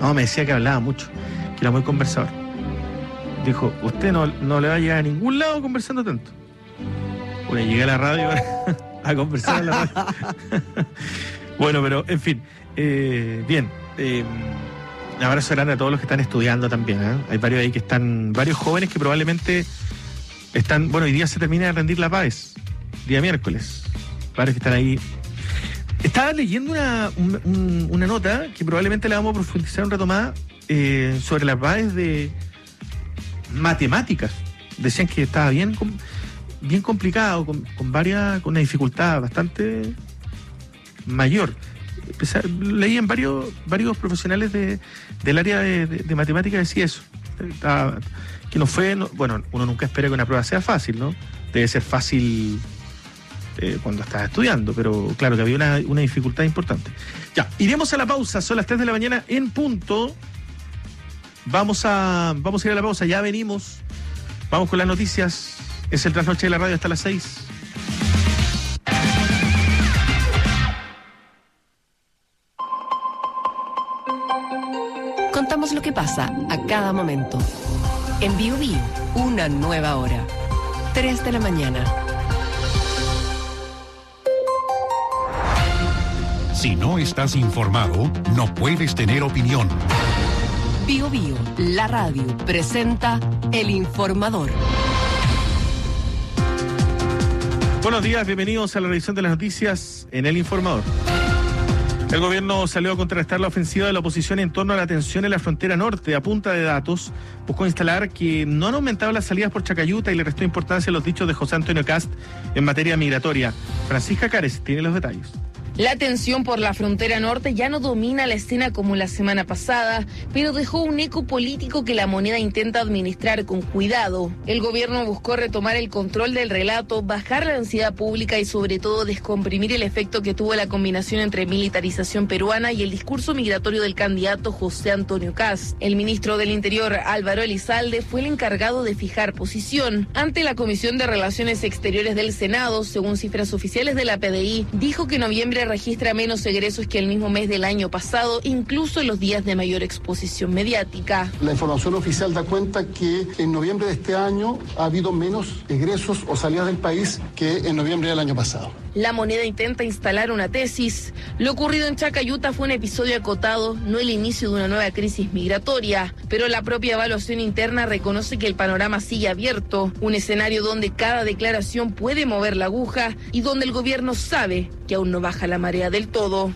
No, me decía que hablaba mucho, que era muy conversador. Dijo, usted no le va a llegar a ningún lado conversando tanto. Bueno, llegué a la radio a conversar en la radio. Bueno, pero en fin, bien. Un abrazo grande a todos los que están estudiando también, ¿eh? Hay varios ahí que están, varios jóvenes que probablemente están, bueno, hoy día se termina de rendir la PAES, día miércoles. Varios que están ahí. Estaba leyendo una nota que probablemente la vamos a profundizar un rato más sobre las PAES de matemáticas. Decían que estaba bien complicado, con una dificultad bastante mayor. Leí en varios profesionales del área de matemática decía eso, que bueno, uno nunca espera que una prueba sea fácil, ¿no? Debe ser fácil cuando estás estudiando, pero claro que había una dificultad importante. Ya, iremos a la pausa, son las 3 de la mañana en punto. Vamos a ir a la pausa, ya venimos, vamos con las noticias, es el Trasnoche de la Radio hasta las 6. Contamos lo que pasa a cada momento. En Bio Bio, una nueva hora. 3 de la mañana. Si no estás informado, no puedes tener opinión. Bio Bio, la radio, presenta El Informador. Buenos días, bienvenidos a la revisión de las noticias en El Informador. El gobierno salió a contrarrestar la ofensiva de la oposición en torno a la tensión en la frontera norte. A punta de datos, buscó instalar que no han aumentado las salidas por Chacayuta y le restó importancia a los dichos de José Antonio Kast en materia migratoria. Francisca Cárez tiene los detalles. La tensión por la frontera norte ya no domina la escena como la semana pasada, pero dejó un eco político que la moneda intenta administrar con cuidado. El gobierno buscó retomar el control del relato, bajar la ansiedad pública y sobre todo descomprimir el efecto que tuvo la combinación entre militarización peruana y el discurso migratorio del candidato José Antonio Kast. El ministro del Interior, Álvaro Elizalde, fue el encargado de fijar posición. Ante la Comisión de Relaciones Exteriores del Senado, según cifras oficiales de la PDI, dijo que noviembre registra menos egresos que el mismo mes del año pasado, incluso en los días de mayor exposición mediática. La información oficial da cuenta que en noviembre de este año ha habido menos egresos o salidas del país que en noviembre del año pasado. La moneda intenta instalar una tesis. Lo ocurrido en Chacayuta fue un episodio acotado, no el inicio de una nueva crisis migratoria, pero la propia evaluación interna reconoce que el panorama sigue abierto, un escenario donde cada declaración puede mover la aguja y donde el gobierno sabe que aún no baja la marea del todo.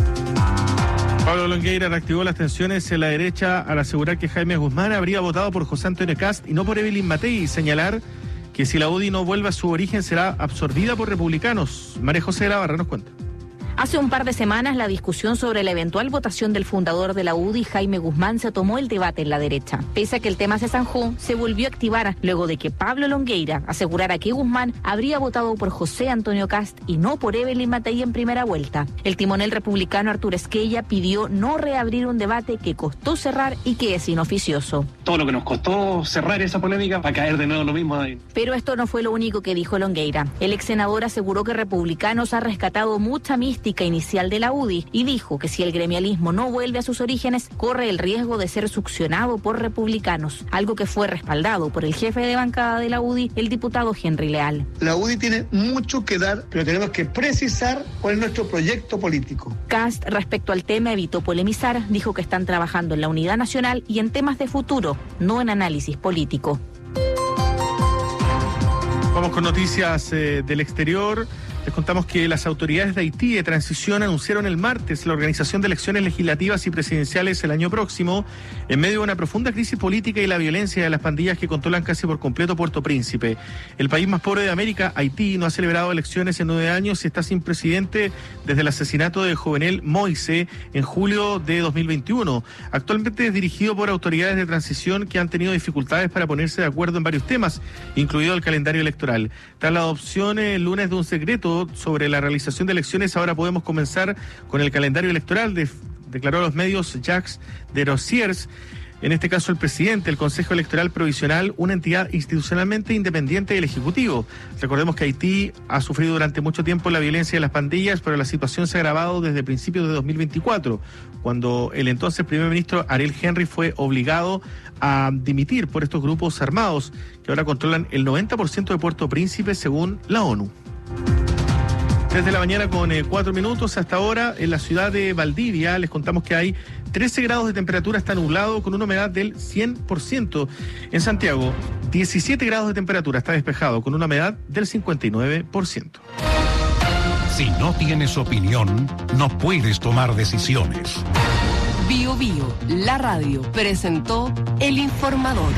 Pablo Longueira reactivó las tensiones en la derecha al asegurar que Jaime Guzmán habría votado por José Antonio Kast y no por Evelyn Matei, y señalar que si la UDI no vuelve a su origen será absorbida por republicanos. María José de la Barra nos cuenta. Hace un par de semanas la discusión sobre la eventual votación del fundador de la UDI, Jaime Guzmán, se tomó el debate en la derecha. Pese a que el tema se zanjó, se volvió a activar luego de que Pablo Longueira asegurara que Guzmán habría votado por José Antonio Kast y no por Evelyn Matei en primera vuelta. El timonel republicano Arturo Esquella pidió no reabrir un debate que costó cerrar y que es inoficioso. Todo lo que nos costó cerrar esa polémica va a caer de nuevo lo mismo ahí. Pero esto no fue lo único que dijo Longueira. El ex senador aseguró que Republicanos ha rescatado mucha mística inicial de la UDI y dijo que si el gremialismo no vuelve a sus orígenes, corre el riesgo de ser succionado por republicanos, algo que fue respaldado por el jefe de bancada de la UDI, el diputado Henry Leal. La UDI tiene mucho que dar, pero tenemos que precisar cuál es nuestro proyecto político. Kast, respecto al tema, evitó polemizar, dijo que están trabajando en la unidad nacional y en temas de futuro, no en análisis político. Vamos con noticias del exterior. Les contamos que las autoridades de Haití de transición anunciaron el martes la organización de elecciones legislativas y presidenciales el año próximo, en medio de una profunda crisis política y la violencia de las pandillas que controlan casi por completo Puerto Príncipe. El país más pobre de América, Haití, no ha celebrado elecciones en 9 años y está sin presidente desde el asesinato de Jovenel Moïse en julio de 2021. Actualmente es dirigido por autoridades de transición que han tenido dificultades para ponerse de acuerdo en varios temas, incluido el calendario electoral. Tras la adopción el lunes de un secreto sobre la realización de elecciones, ahora podemos comenzar con el calendario electoral, declaró a los medios Jacques de Rosiers. en este caso el presidente del Consejo Electoral Provisional, una entidad institucionalmente independiente del Ejecutivo. Recordemos que Haití ha sufrido durante mucho tiempo la violencia de las pandillas, pero la situación se ha agravado desde principios de 2024, cuando el entonces primer ministro Ariel Henry fue obligado a dimitir por estos grupos armados que ahora controlan el 90% de Puerto Príncipe según la ONU. Desde la mañana con 4 minutos hasta ahora en la ciudad de Valdivia les contamos que hay 13 grados de temperatura, está nublado con una humedad del 100%. En Santiago, 17 grados de temperatura, está despejado con una humedad del 59%. Si no tienes opinión, no puedes tomar decisiones. Bio Bio, la radio, presentó El Informador.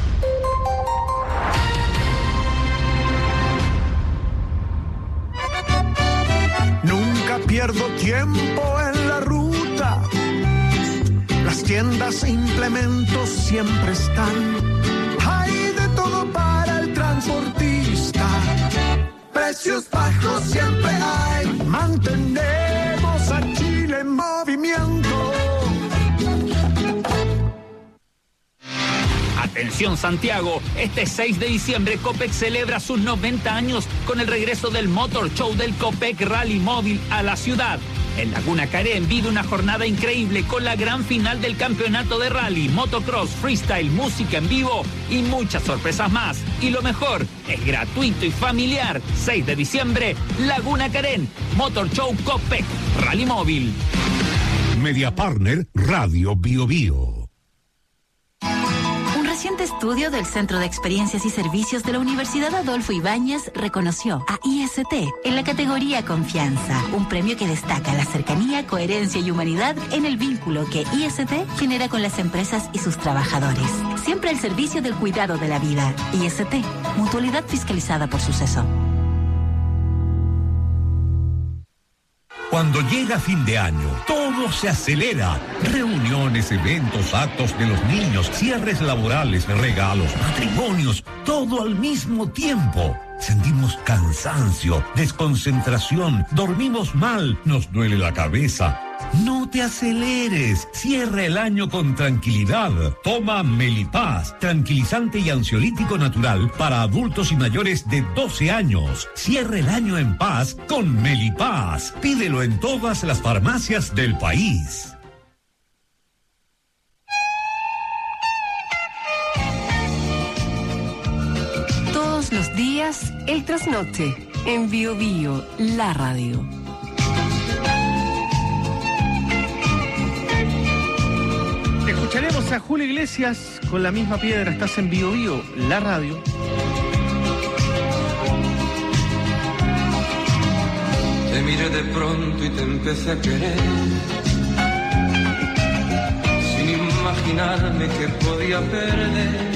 Nunca pierdo tiempo en la ruta. Las tiendas e implementos siempre están. Hay de todo para el transportista. Precios bajos siempre hay. Mantenemos a Chile en movimiento. Atención Santiago, este 6 de diciembre Copec celebra sus 90 años con el regreso del Motor Show del Copec Rally Móvil a la ciudad. En Laguna Carén vive una jornada increíble con la gran final del campeonato de rally, motocross, freestyle, música en vivo y muchas sorpresas más. Y lo mejor, es gratuito y familiar. 6 de diciembre, Laguna Carén, Motor Show Copec Rally Móvil. Media Partner Radio Bio Bio. Un reciente estudio del Centro de Experiencias y Servicios de la Universidad Adolfo Ibáñez reconoció a IST en la categoría Confianza, un premio que destaca la cercanía, coherencia y humanidad en el vínculo que IST genera con las empresas y sus trabajadores. Siempre al servicio del cuidado de la vida. IST, mutualidad fiscalizada por Suceso. Cuando llega fin de año, todo se acelera. Reuniones, eventos, actos de los niños, cierres laborales, regalos, matrimonios, todo al mismo tiempo. Sentimos cansancio, desconcentración, dormimos mal, nos duele la cabeza. No te aceleres, cierra el año con tranquilidad. Toma Melipaz, tranquilizante y ansiolítico natural para adultos y mayores de 12 años. Cierra el año en paz con Melipaz. Pídelo en todas las farmacias del país. Todos los días, el trasnoche, en Bio Bio, la radio. Escucharemos a Julio Iglesias con La Misma Piedra. Estás en Bio Bio, la radio. Te miré de pronto y te empecé a querer, sin imaginarme que podía perder.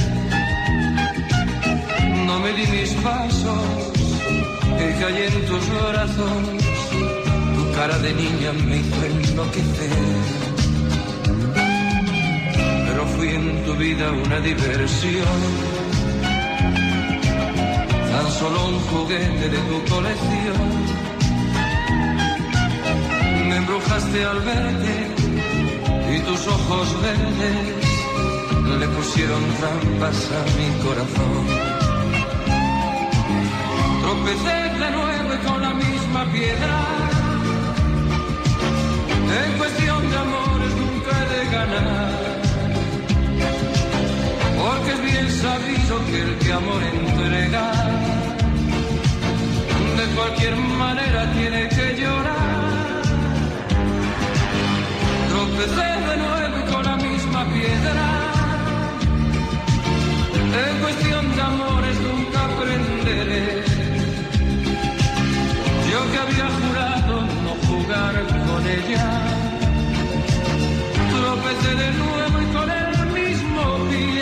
No me di mis pasos y caí en tus brazos. Tu cara de niña me hizo enloquecer. Pero fui en tu vida una diversión, tan solo un juguete de tu colección. Me embrujaste al verte y tus ojos verdes le pusieron trampas a mi corazón. Tropecé de nuevo con la misma piedra. En cuestión de amores nunca he de ganar, porque es bien sabido que el que amor entrega de cualquier manera tiene que llorar. Tropecé de nuevo con la misma piedra. En cuestión de amores nunca aprenderé. Yo que había jurado no jugar con ella. Tropecé de nuevo y con el mismo pie.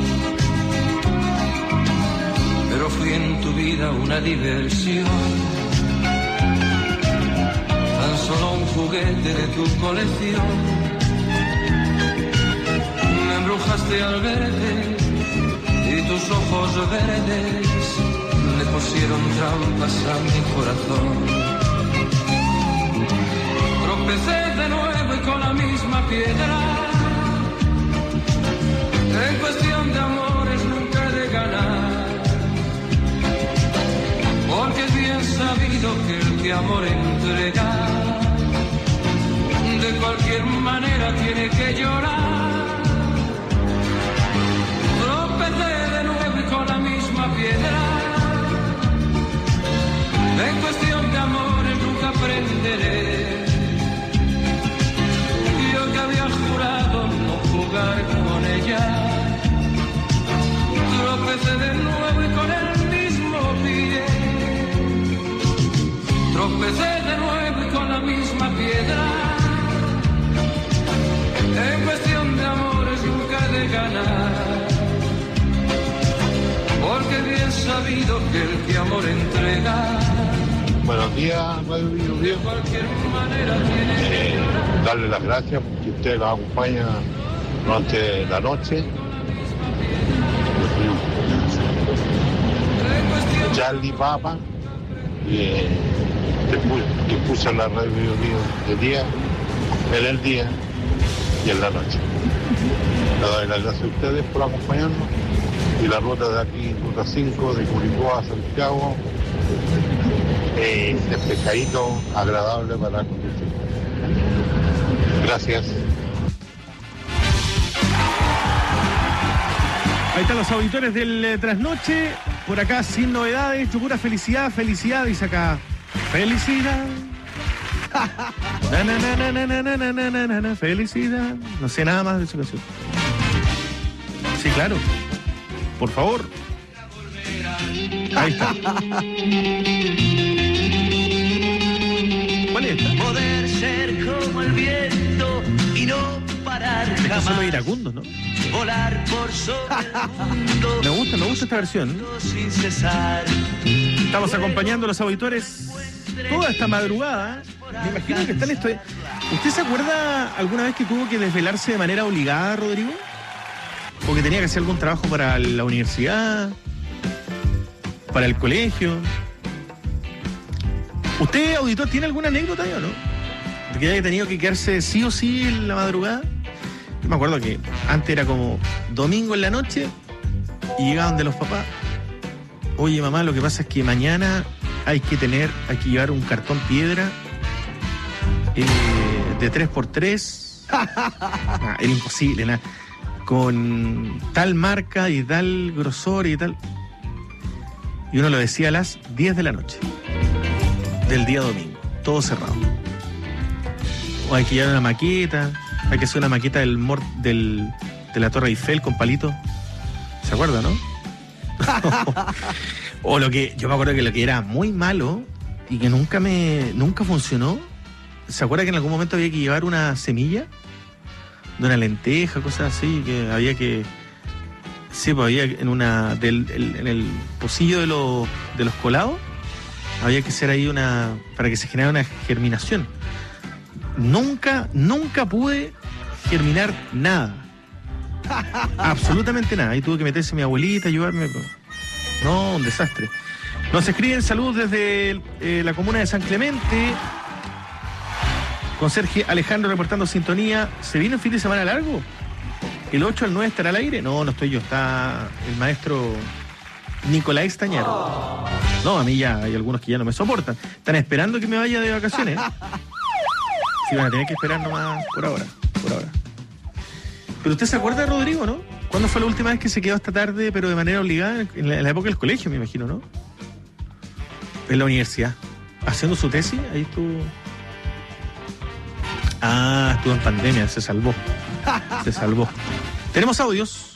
Una diversión, solo un juguete de tu colección. Me embrujaste al verte y tus ojos verdes le pusieron trampas a mi corazón. Tropecé de nuevo y con la misma piedra. En cuestión de amores nunca he de ganar, porque es bien sabido que el que amor entrega de cualquier manera tiene que llorar. Tropecé de nuevo y con la misma piedra. En cuestión de amores nunca aprenderé. Yo que había jurado no jugar con ella. Tropecé de nuevo y con el mismo pie. Tropecé de nuevo y con la misma piedra. En cuestión de amores nunca he de ganar, porque bien sabido que el que amor entrega. Buenos días, Radio Bio Bio. Darle las gracias porque usted nos acompaña durante la noche. Charlie Papa, que puso la Radio Bio Bio de día, en el día y en la noche. Le doy las gracias a ustedes por acompañarnos. Y la ruta de aquí, ruta 5, de Curicó a Santiago, despejadito, agradable para conducir. Gracias. Ahí están los auditores del Trasnoche. Por acá, sin novedades. Yo pura felicidad, felicidad. Dice acá, felicidad. Felicidad. No sé nada más de esa canción. Sí, claro. Por favor. Ahí está. ¿Cuál es esta? Poder ser como el viento y no parar jamás. Estos son los iracundos, ¿no? Volar por sobre el mundo. Me gusta esta versión. Sin cesar. Estamos acompañando a los auditores toda esta madrugada. Me imagino que están esto. ¿Usted se acuerda alguna vez que tuvo que desvelarse de manera obligada, Rodrigo? ¿O que tenía que hacer algún trabajo para la universidad? ¿Para el colegio? ¿Usted, auditor, tiene alguna anécdota o no? ¿De que haya tenido que quedarse sí o sí en la madrugada? Yo me acuerdo que antes era como domingo en la noche y llegaban de los papás. Oye, mamá, lo que pasa es que mañana hay que llevar un cartón piedra de 3x3. Era imposible, nada. Con tal marca y tal grosor y tal. Y uno lo decía a las 10 de la noche del día domingo, todo cerrado. O hay que llevar una maqueta, hay que hacer una maqueta de la Torre Eiffel con palito. ¿Se acuerda, no? O lo que, yo me acuerdo que lo que era muy malo y que nunca funcionó. ¿Se acuerda que en algún momento había que llevar una semilla de una lenteja, cosas así, que había que... Sí, pues había en el pocillo de los colados, había que hacer ahí para que se generara una germinación. Nunca pude germinar nada. Absolutamente nada. Ahí tuve que meterse mi abuelita, ayudarme. No, un desastre. Nos escriben saludos desde la comuna de San Clemente. Con Sergio Alejandro reportando sintonía. ¿Se viene un fin de semana largo? ¿El 8 al 9 estará al aire? No estoy yo. Está el maestro Nicolás Estañaro. No, a mí ya hay algunos que ya no me soportan. Están esperando que me vaya de vacaciones. Sí, van a tener que esperar nomás por ahora. Pero usted se acuerda de Rodrigo, ¿no? ¿Cuándo fue la última vez que se quedó esta tarde, pero de manera obligada? En la época del colegio, me imagino, ¿no? En la universidad. Haciendo su tesis, ahí estuvo... Ah, estuvo en pandemia, se salvó. ¿Tenemos audios?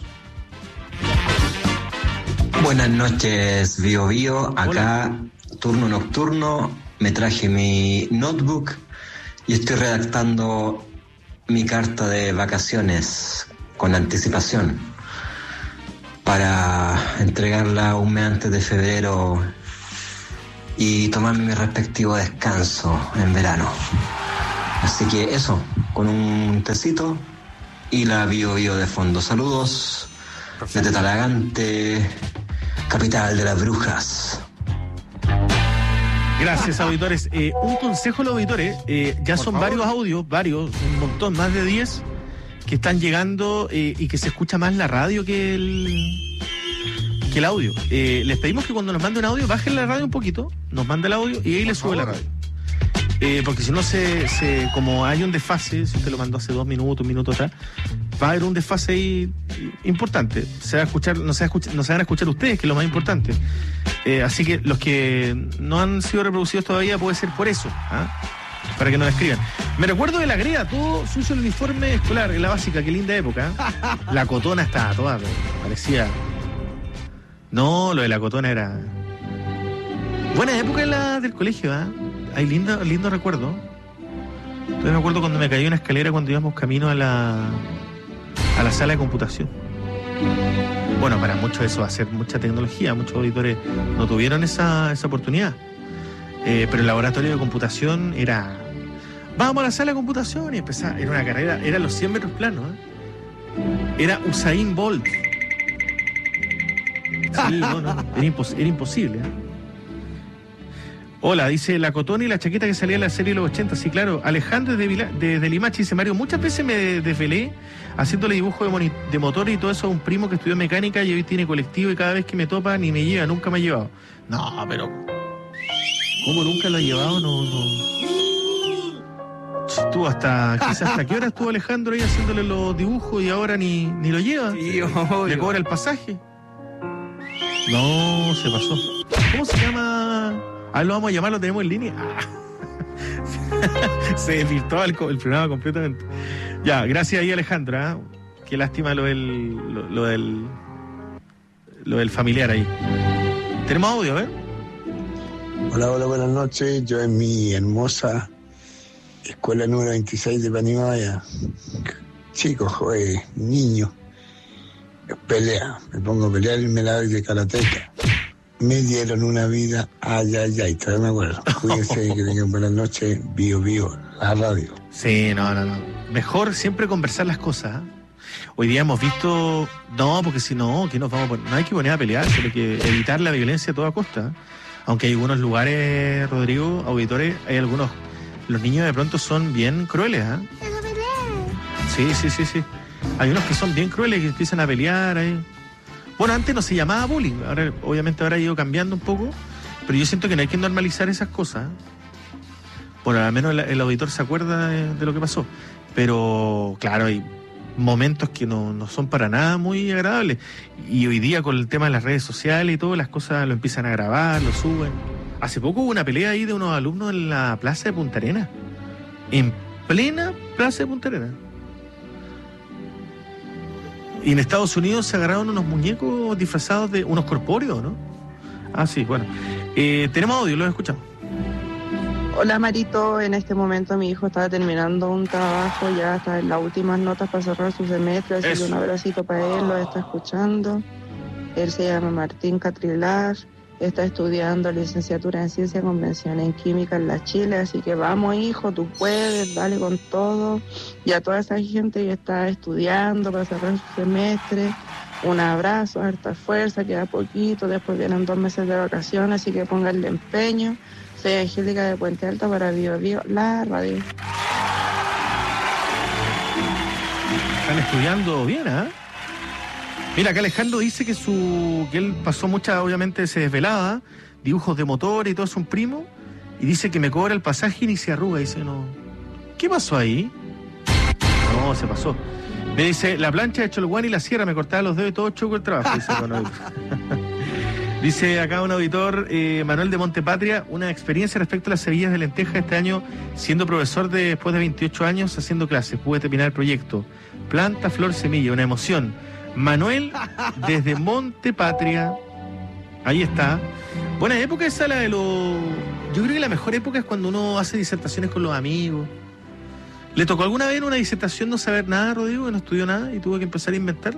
Buenas noches, Bio Bio. Acá, hola. Turno nocturno. Me traje mi notebook y estoy redactando mi carta de vacaciones con anticipación para entregarla un mes antes de febrero y tomarme mi respectivo descanso en verano. Así que eso, con un tecito y la Bio Bio de fondo. Saludos desde Talagante, capital de las brujas. Gracias, auditores. Un consejo a los auditores, ya son varios audios, un montón, más de 10, que están llegando y que se escucha más la radio que el audio. Les pedimos que cuando nos mande un audio, bajen la radio un poquito, nos manda el audio y ahí le sube la radio. Porque si no como hay un desfase, si usted lo mandó hace 2 minutos, 1 minuto atrás, va a haber un desfase ahí importante. Se va a escuchar, no se van a escuchar ustedes, que es lo más importante. Así que los que no han sido reproducidos todavía puede ser por eso, para que nos escriban. Me recuerdo de la Greda, todo sucio el uniforme escolar, en la básica, qué linda época. La cotona estaba toda, parecía... No, lo de la cotona era... Buena época del colegio, Hay lindo recuerdo. Entonces me acuerdo cuando me caí una escalera cuando íbamos camino a la sala de computación. Bueno, para muchos eso va a ser mucha tecnología, muchos auditores no tuvieron esa oportunidad. Pero el laboratorio de computación era... Vamos a la sala de computación y empezaba, era una carrera, eran los 100 metros planos. Era Usain Bolt. Sí, era imposible. Hola, dice la cotona y la chaqueta que salía en la serie de los 80. Sí, claro. Alejandro desde Limache dice: Mario, muchas veces me desvelé haciéndole dibujo de motor y todo eso a un primo que estudió mecánica y hoy tiene colectivo y cada vez que me topa ni me lleva, nunca me ha llevado. No, pero ¿cómo nunca lo ha llevado? No. Estuvo hasta qué hora estuvo Alejandro ahí haciéndole los dibujos y ahora ni lo lleva. Sí, le cobra el pasaje. No, se pasó. ¿Cómo se llama? Lo vamos a llamar, lo tenemos en línea. Se desvirtuó el programa completamente. Ya, gracias ahí, Alejandra. Qué lástima lo del familiar ahí. Tenemos audio, ¿ver? Hola, buenas noches. Yo en mi hermosa escuela número 26 de Panimaya, chicos, niños, me pongo a pelear y me la doy de karateca. Me dieron una vida, todavía me acuerdo. Cuídense, que tengan buenas noches. Bio, la radio. Sí, no. Mejor siempre conversar las cosas. Hoy día hemos visto... No, porque si no, que nos vamos a poner? No hay que poner a pelear, sino que evitar la violencia a toda costa. Aunque hay algunos lugares, Rodrigo, auditores, hay algunos... Los niños de pronto son bien crueles, Sí. Hay unos que son bien crueles, que empiezan a pelear ahí. Bueno, antes no se llamaba bullying, obviamente ahora ha ido cambiando un poco, pero yo siento que no hay que normalizar esas cosas. Bueno, al menos el auditor se acuerda de lo que pasó, pero claro, hay momentos que no son para nada muy agradables, y hoy día con el tema de las redes sociales y todo, las cosas lo empiezan a grabar, lo suben. Hace poco hubo una pelea ahí de unos alumnos en la plaza de Punta Arenas, en plena plaza de Punta Arenas. Y en Estados Unidos se agarraron unos muñecos disfrazados de unos corpóreos, ¿no? Sí, bueno. Tenemos audio, lo escuchamos. Hola, Marito. En este momento mi hijo está terminando un trabajo, ya está en las últimas notas para cerrar su semestre, así que un abracito para él, lo está escuchando. Él se llama Martín Catrilar, está estudiando licenciatura en Ciencia Convención en Química en la Chile, así que vamos, hijo, tú puedes, dale con todo. Y a toda esa gente que está estudiando para cerrar su semestre, un abrazo, harta fuerza, queda poquito, después vienen 2 meses de vacaciones, así que pónganle empeño. Soy Angélica de Puente Alto para Bio, la radio. Están estudiando bien, Mira, acá Alejandro dice que él pasó obviamente se desvelaba, dibujos de motor y todo, es un primo, y dice que me cobra el pasaje y ni se arruga, dice, no. ¿Qué pasó ahí? No, se pasó. Me dice, la plancha de Cholguán y la sierra, me cortaba los dedos y todo choco el trabajo, dice Manuel. Dice acá un auditor, Manuel de Montepatria, una experiencia respecto a las semillas de lenteja este año, siendo profesor después de 28 años haciendo clases, pude terminar el proyecto. Planta, flor, semilla, una emoción. Manuel, desde Montepatria. Ahí está. Buena época esa, la de los... Yo creo que la mejor época es cuando uno hace disertaciones con los amigos. ¿Le tocó alguna vez en una disertación no saber nada, Rodrigo, que no estudió nada y tuvo que empezar a inventar?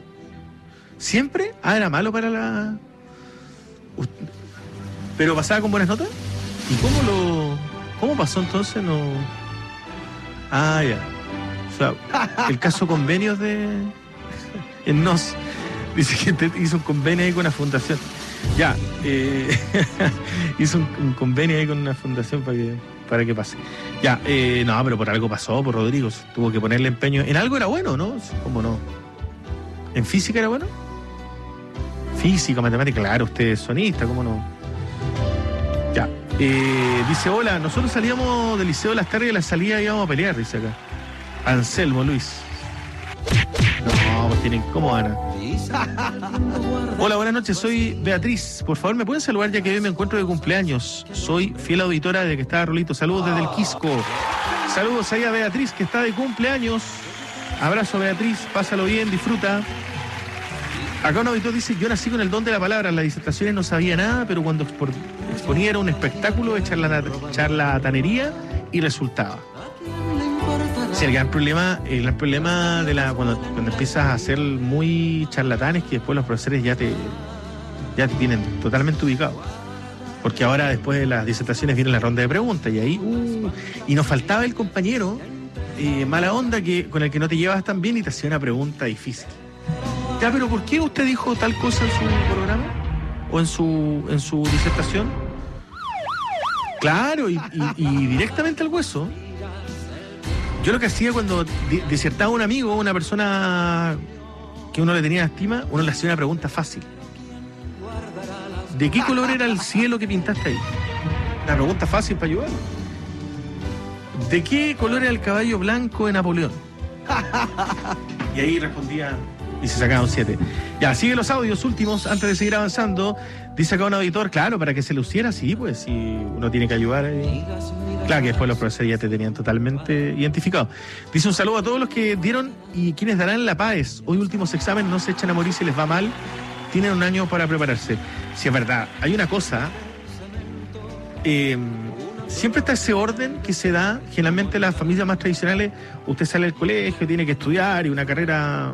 ¿Siempre? Era malo para la... ¿Pero pasaba con buenas notas? ¿Y cómo pasó entonces? No. Ah, ya. O sea, el caso convenios en NOS. Dice que hizo un convenio ahí con una fundación. Ya, hizo un convenio ahí con una fundación para que pase. Ya, no, pero por algo pasó, por Rodrigo. Tuvo que ponerle empeño. En algo era bueno, ¿no? ¿Cómo no? ¿En física era bueno? Física, matemática, claro, usted es sonista, ¿cómo no? Ya. Dice, hola, nosotros salíamos del liceo de las tardes y a la salida íbamos a pelear, dice acá. Anselmo Luis. No, pues tienen, ¿cómo van? Hola, buenas noches, soy Beatriz. Por favor, ¿me pueden saludar ya que hoy me encuentro de cumpleaños? Soy fiel auditora de que estaba Rolito. Saludos desde el Quisco. Saludos ahí a Beatriz, que está de cumpleaños. Abrazo, Beatriz, pásalo bien, disfruta. Acá un auditor dice, yo nací con el don de la palabra, en las disertaciones no sabía nada, pero cuando exponía era un espectáculo de charlatanería y resultaba. Sí, el gran problema de cuando empiezas a ser muy charlatanes, que después los profesores ya te tienen totalmente ubicado. Porque ahora después de las disertaciones viene la ronda de preguntas y ahí y nos faltaba el compañero mala onda con el que no te llevas tan bien y te hacía una pregunta difícil. Ya, pero ¿por qué usted dijo tal cosa en su programa? ¿O en su disertación? Claro, y directamente al hueso. Yo lo que hacía cuando disertaba un amigo, una persona que uno le tenía estima, uno le hacía una pregunta fácil. ¿De qué color era el cielo que pintaste ahí? Una pregunta fácil para ayudar. ¿De qué color era el caballo blanco de Napoleón? Y ahí respondía y se sacaba un 7. Ya, sigue los audios últimos antes de seguir avanzando. Dice acá un auditor, claro, para que se luciera, sí, pues, si uno tiene que ayudar ahí. Claro que después los profesores ya te tenían totalmente identificado. Dice un saludo a todos los que dieron y quienes darán la PAES. Hoy últimos exámenes, no se echan a morir si les va mal. Tienen un año para prepararse. Sí, es verdad. Hay una cosa. Siempre está ese orden que se da. Generalmente las familias más tradicionales, usted sale del colegio, tiene que estudiar y una carrera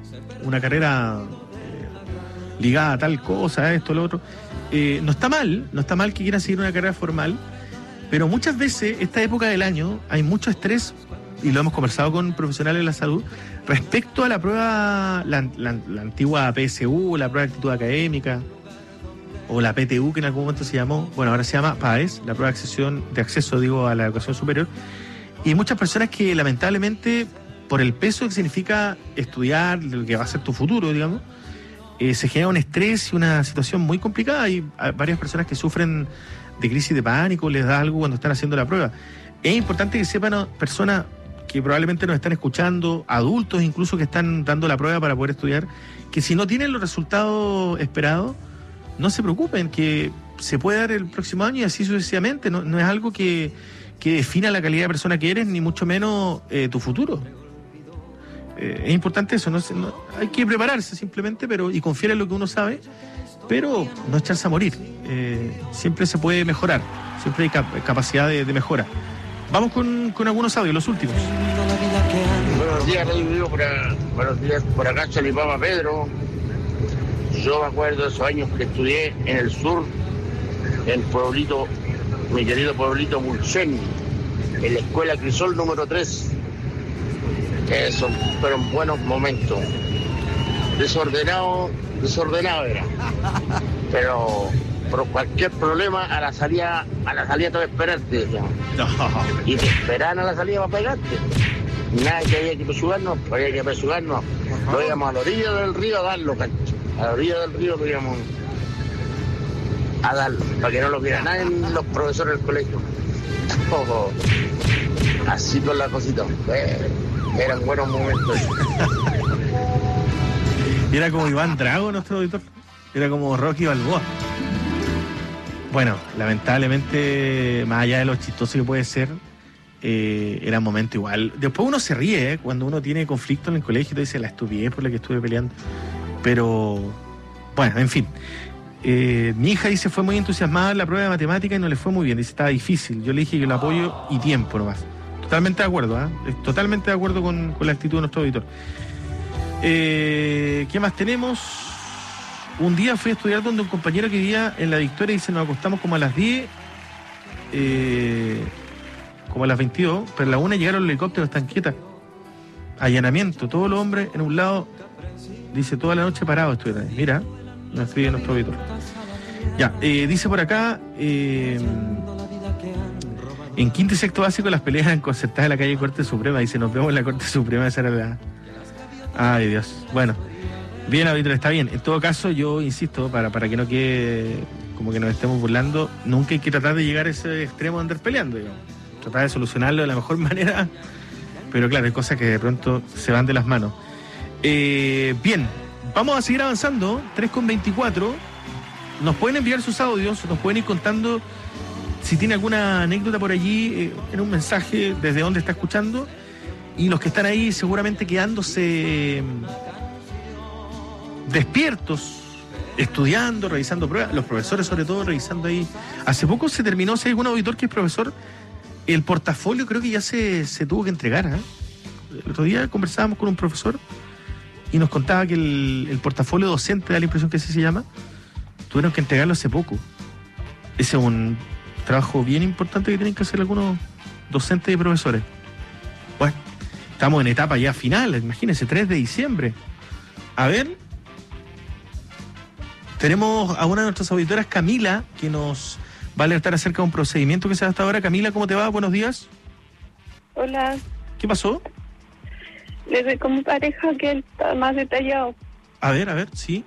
ligada a tal cosa, esto, lo otro. No está mal que quieran seguir una carrera formal, pero muchas veces, esta época del año, hay mucho estrés, y lo hemos conversado con profesionales de la salud, respecto a la prueba, la antigua PSU, la prueba de actitud académica, o la PTU, que en algún momento se llamó, bueno, ahora se llama PAES, la prueba de acceso a la educación superior, y hay muchas personas que lamentablemente, por el peso que significa estudiar, lo que va a ser tu futuro, digamos, se genera un estrés y una situación muy complicada. Hay varias personas que sufren de crisis de pánico, les da algo cuando están haciendo la prueba. Es importante que sepan personas que probablemente nos están escuchando, adultos incluso que están dando la prueba para poder estudiar, que si no tienen los resultados esperados, no se preocupen, que se puede dar el próximo año y así sucesivamente. No es algo que defina la calidad de persona que eres, ni mucho menos tu futuro. Es importante eso, hay que prepararse simplemente y confiar en lo que uno sabe, pero no echarse a morir. Siempre se puede mejorar, siempre hay capacidad de mejora. Vamos con algunos audios, los últimos. Buenos días, Radio Vivo, buenos días, por acá Chalipapa Pedro. Yo me acuerdo de esos años que estudié en el sur, en pueblito, mi querido pueblito Mulchen, en la escuela Crisol número 3. Eso fueron buenos momentos. Desordenado era. Pero por cualquier problema a la salida te voy a esperarte. No. Y te esperan a la salida para pegarte. Nada que había que apresurarnos. Lo íbamos a la orilla del río a darlo, cancho. A la orilla del río lo íbamos a darlo, para que no lo vieran nadie los profesores del colegio. Así con la cosita. Eran buenos momentos. Era como Iván Drago, nuestro auditor. Era como Rocky Balboa. Bueno, lamentablemente, más allá de lo chistoso que puede ser, era un momento igual. Después uno se ríe, cuando uno tiene conflicto en el colegio y te dice la estupidez por la que estuve peleando. Pero, bueno, en fin. Mi hija dice fue muy entusiasmada en la prueba de matemática y no le fue muy bien. Dice, estaba difícil. Yo le dije que lo apoyo y tiempo nomás. Totalmente de acuerdo, totalmente de acuerdo con la actitud de nuestro auditor. ¿Qué más tenemos? Un día fui a estudiar donde un compañero que vivía en La Victoria y dice, nos acostamos como a las 10 como a las 22, pero a la 1 llegaron los helicópteros, están quietas. Allanamiento, todos los hombres en un lado, dice, toda la noche parado estuvieron ahí. Mira, nos escribe nuestro auditor. Ya, dice por acá, en quinto y sexto básico las peleas eran concertadas en la calle Corte Suprema. Dice, nos vemos en la Corte Suprema. Esa era la... Ay, Dios. Bueno, bien, auditor, está bien. En todo caso, yo insisto, para que no quede como que nos estemos burlando, nunca hay que tratar de llegar a ese extremo de andar peleando, digamos. Tratar de solucionarlo de la mejor manera, pero claro, hay cosas que de pronto se van de las manos. Bien, vamos a seguir avanzando. 3:24. Nos pueden enviar sus audios, nos pueden ir contando si tiene alguna anécdota por allí, en un mensaje desde donde está escuchando. Y los que están ahí seguramente quedándose despiertos, estudiando, revisando pruebas, los profesores sobre todo revisando ahí. Hace poco se terminó, si hay algún auditor que es profesor, el portafolio creo que ya se tuvo que entregar, ¿eh? El otro día conversábamos con un profesor y nos contaba que el portafolio docente, da la impresión que así se llama, tuvieron que entregarlo hace poco. Ese es un trabajo bien importante que tienen que hacer algunos docentes y profesores. Bueno, estamos en etapa ya final, imagínense, 3 de diciembre. A ver, tenemos a una de nuestras auditoras, Camila, que nos va a alertar acerca de un procedimiento que se da hasta ahora. Camila, ¿cómo te va? Buenos días. Hola. ¿Qué pasó? Le doy con mi pareja que él está más detallado. A ver, sí.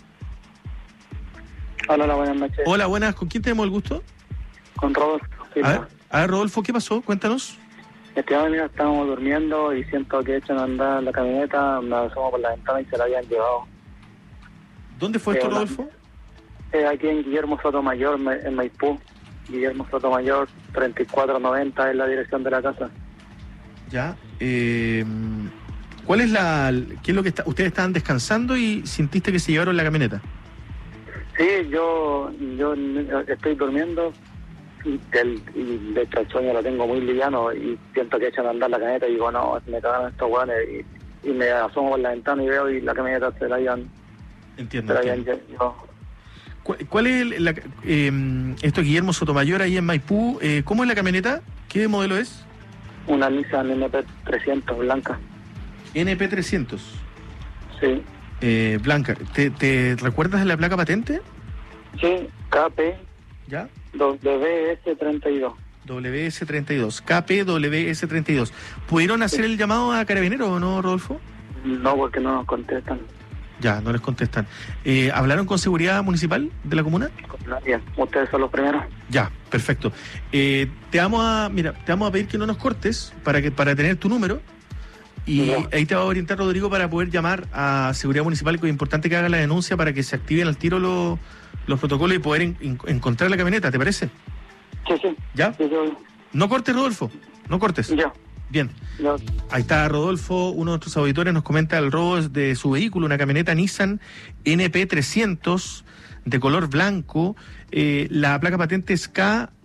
Hola, buenas noches. Hola, buenas. ¿Con quién tenemos el gusto? Con Rodolfo. Sí, a ver, Rodolfo, ¿qué pasó? Cuéntanos. Estábamos durmiendo y siento que echan a andar la camioneta, me asomo por la ventana y se la habían llevado. ¿Dónde fue esto, Rodolfo? Aquí en Guillermo Sotomayor, en Maipú. Guillermo Sotomayor, 3490 es la dirección de la casa. Ya. ¿Cuál es qué es lo que ustedes estaban descansando y sintiste que se llevaron la camioneta? Sí, yo estoy durmiendo y de hecho el sueño lo tengo muy liviano y siento que echan a andar la camioneta y digo, no, me cagan estos guanes y me asomo por la ventana y veo y la camioneta se la habían... Entiendo. ¿Cuál es esto es Guillermo Sotomayor ahí en Maipú? ¿Cómo es la camioneta? ¿Qué modelo es? Una Nissan NP300 blanca. NP300. Sí. Blanca. ¿Te recuerdas de la placa patente? Sí, KP. ¿Ya? WS32. WS32. KP WS32. ¿Pudieron hacer el llamado a Carabineros o no, Rodolfo? No, porque no nos contestan. Ya, no les contestan. ¿Hablaron con seguridad municipal de la comuna? Con nadie. Ustedes son los primeros. Ya, perfecto. Te vamos a pedir que no nos cortes para tener tu número. Y ahí te va a orientar Rodrigo para poder llamar a seguridad municipal, que es importante que haga la denuncia para que se activen al tiro los protocolos y poder encontrar la camioneta, ¿te parece? Sí. ¿Ya? Sí. No cortes, Rodolfo, no cortes. Ya. Bien. Ya. Ahí está Rodolfo, uno de nuestros auditores nos comenta el robo de su vehículo, una camioneta Nissan NP300 de color blanco. La placa patente es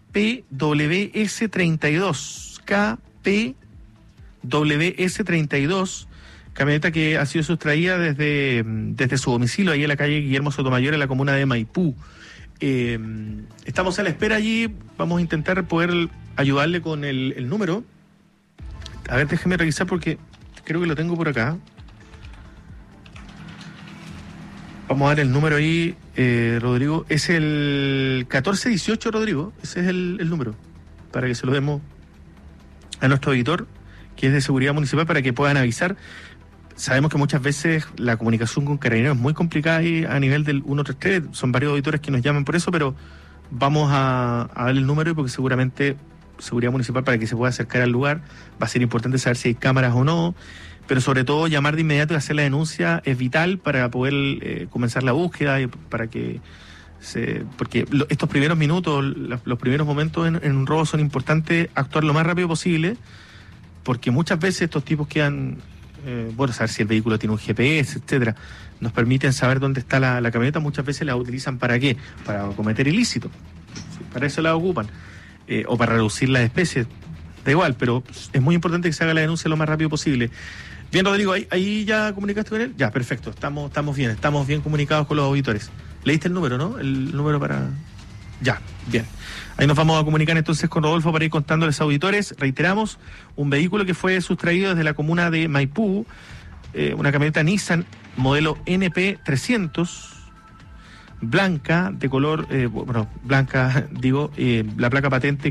KPWS32. KPWS32. Camioneta que ha sido sustraída desde su domicilio ahí en la calle Guillermo Sotomayor, en la comuna de Maipú. Estamos a la espera allí, vamos a intentar poder ayudarle con el número. A ver, déjeme revisar porque creo que lo tengo por acá. Vamos a dar el número ahí, Rodrigo. Es el 1418, Rodrigo. Ese es el número, para que se lo demos a nuestro auditor, que es de seguridad municipal, para que puedan avisar. Sabemos que muchas veces la comunicación con Carabineros es muy complicada ahí a nivel del 133. Son varios auditores que nos llaman por eso, pero vamos a darle el número porque seguramente seguridad municipal, para que se pueda acercar al lugar, va a ser importante saber si hay cámaras o no, pero sobre todo llamar de inmediato y hacer la denuncia es vital para poder comenzar la búsqueda y para que porque estos primeros minutos, los primeros momentos en un robo son importantes actuar lo más rápido posible, porque muchas veces estos tipos quedan saber si el vehículo tiene un GPS, etcétera, nos permiten saber dónde está la camioneta. Muchas veces la utilizan ¿para qué? Para cometer ilícito, para eso la ocupan. O para reducir las especies, da igual, pero es muy importante que se haga la denuncia lo más rápido posible. Bien, Rodrigo, ¿ahí ya comunicaste con él? Ya, perfecto, estamos bien comunicados con los auditores. ¿Leíste el número, no? El número para... Ya, bien. Ahí nos vamos a comunicar entonces con Rodolfo para ir contándoles, auditores. Reiteramos, un vehículo que fue sustraído desde la comuna de Maipú, una camioneta Nissan modelo NP300, blanca, de color, blanca, la placa patente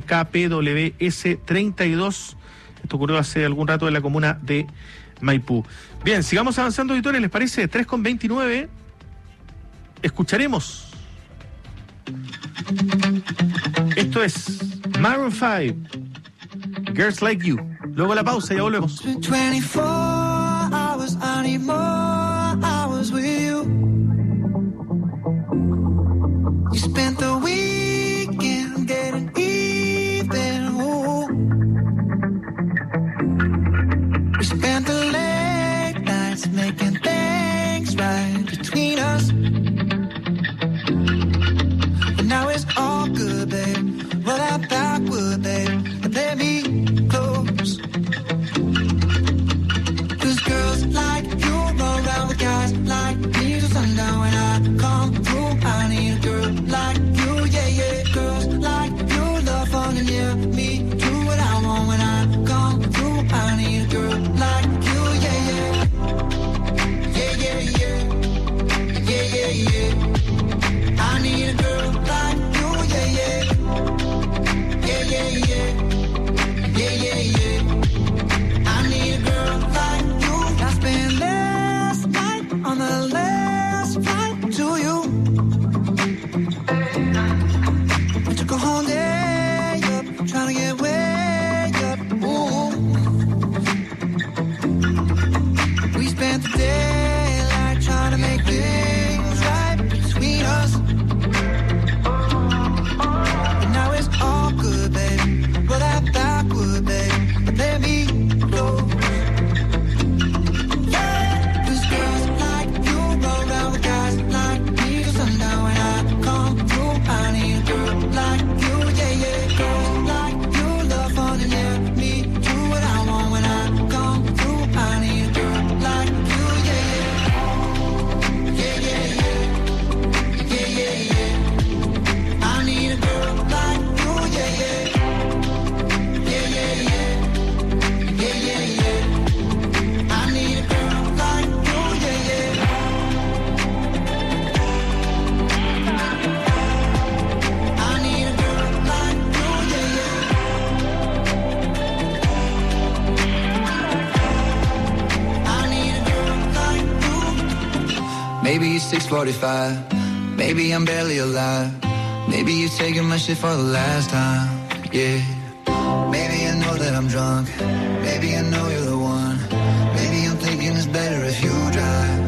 KPWS32. Esto ocurrió hace algún rato en la comuna de Maipú. Bien, sigamos avanzando, auditores, ¿les parece? 3:29. Escucharemos. Esto es Maroon 5, Girls Like You. Luego la pausa, ya volvemos. 24 hours, I need more hours with you. You spent the weekend getting even. Ooh. We spent the late nights making things right between us. But now it's all good, babe. Roll that backward, babe, and let me close. 'Cause girls like you run around with guys like me till sundown. When I come through, I need a girl like you, yeah, yeah. Girls like you love fun and yeah, me do what I want. When I come through, I need a girl like you, yeah, yeah. Yeah, yeah, yeah. Yeah, yeah, yeah. I need a girl like you, yeah, yeah. Yeah, yeah, yeah. Yeah, yeah, yeah. I need a girl like you. I spent last night on the last flight to you. We took a whole day up, trying to get way up. Ooh. We spent the daylight trying to make things right between us. But now it's all good, baby. Roll that backward, baby. Let me go. Yeah. 'Cause girls like you roll around with guys like me till sundown. When I come through, I need a girl like you, yeah, yeah. Girls like you love fun and yeah, me do what I want. When I come through, I need a girl like you, yeah, yeah. Yeah, yeah, yeah. Yeah, yeah, yeah. I need a girl like you, yeah, yeah. Yeah, yeah, yeah. Yeah, yeah, yeah. I need a girl like you, yeah, yeah. I need a girl like you, yeah, yeah. I need a girl like you. Maybe it's 6:45. Maybe I'm barely alive. Maybe you're taking my shit for the last time. Yeah. Maybe I know that I'm drunk. Maybe I know you're the one. Maybe I'm thinking it's better if you drive.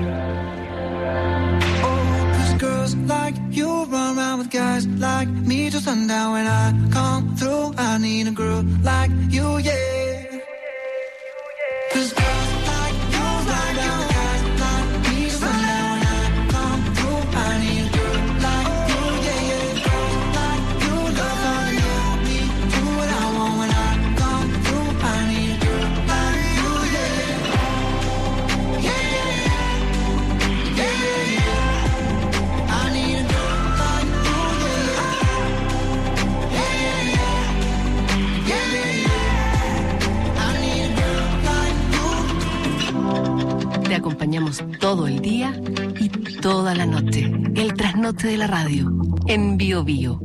Oh, 'cause girls like you run around with guys like me till sundown. When I come through, I need a girl like you, yeah. 'Cause girls like you run around with guys like me till sundown. When I come through, I need a girl like you, yeah, yeah. Girls like you love fun, yeah, me do what I want. When I come through, I need a girl like you, yeah, yeah. Yeah, yeah, yeah. Yeah, yeah, yeah. I need a girl like you, yeah, yeah. Yeah, yeah, yeah. Yeah, yeah, yeah. I need a girl like you. Te acompañamos todo el día y toda la noche. El trasnoche de la radio en Bio Bio.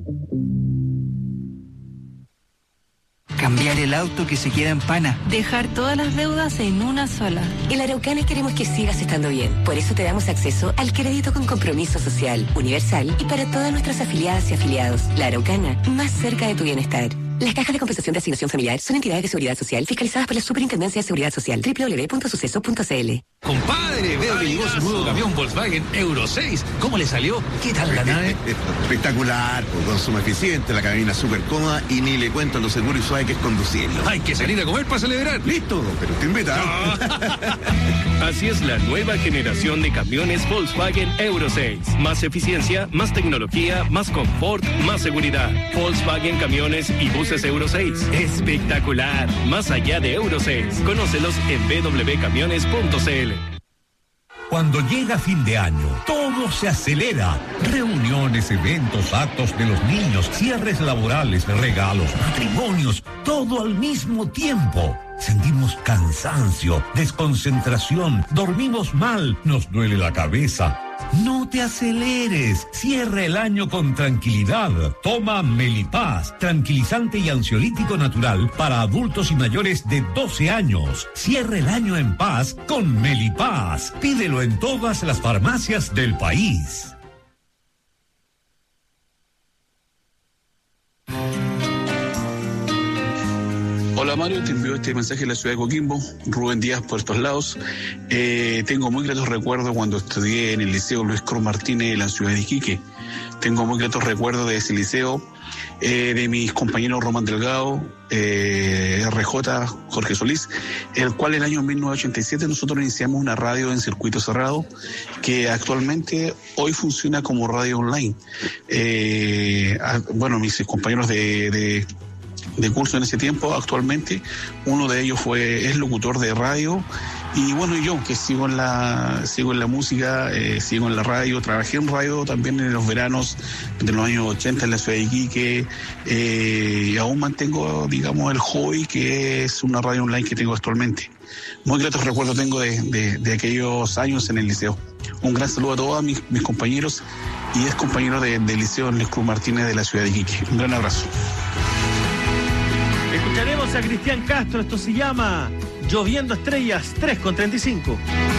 Cambiar el auto que se queda en pana. Dejar todas las deudas en una sola. En la Araucana queremos que sigas estando bien. Por eso te damos acceso al crédito con compromiso social, universal y para todas nuestras afiliadas y afiliados. La Araucana, más cerca de tu bienestar. Las cajas de compensación de asignación familiar son entidades de seguridad social fiscalizadas por la Superintendencia de Seguridad Social. www.suceso.cl. Compadre, veo que llegó su nuevo camión Volkswagen Euro 6. ¿Cómo le salió? ¿Qué tal la nave? Espectacular, con consumo eficiente, la cabina súper cómoda y ni le cuento lo seguro y suave que es conducirlo. Hay que salir a comer para celebrar. Listo, pero te invita. Así es la nueva generación de camiones Volkswagen Euro 6. Más eficiencia, más tecnología, más confort, más seguridad. Volkswagen Camiones y Buses Euro 6. Espectacular. Más allá de Euro 6. Conócelos en www.camiones.cl. Cuando llega fin de año, todo se acelera. Reuniones, eventos, actos de los niños, cierres laborales, regalos, matrimonios, todo al mismo tiempo. Sentimos cansancio, desconcentración, dormimos mal, nos duele la cabeza. No te aceleres, cierra el año con tranquilidad. Toma Melipaz, tranquilizante y ansiolítico natural para adultos y mayores de 12 años. Cierra el año en paz con Melipaz. Pídelo en todas las farmacias del país. Hola Mario, te envío este mensaje de la ciudad de Coquimbo, Rubén Díaz por estos lados. Tengo muy gratos recuerdos cuando estudié en el Liceo Luis Cruz Martínez en la ciudad de Iquique. Tengo muy gratos recuerdos de ese liceo, de mis compañeros Román Delgado, RJ, Jorge Solís, el cual en el año 1987 nosotros iniciamos una radio en circuito cerrado que actualmente hoy funciona como radio online. Bueno, mis compañeros de curso en ese tiempo, actualmente uno de ellos es locutor de radio, y bueno, yo que sigo en la música, sigo en la radio, trabajé en radio también en los veranos de los años 80 en la ciudad de Iquique, y aún mantengo, digamos, el hobby que es una radio online que tengo actualmente. Muy gratos recuerdos tengo de aquellos años en el liceo. Un gran saludo a todos mis compañeros y ex compañeros del liceo Luis Cruz Martínez de la ciudad de Iquique. Un gran abrazo. Escucharemos a Cristian Castro, esto se llama Lloviendo Estrellas, 3:35.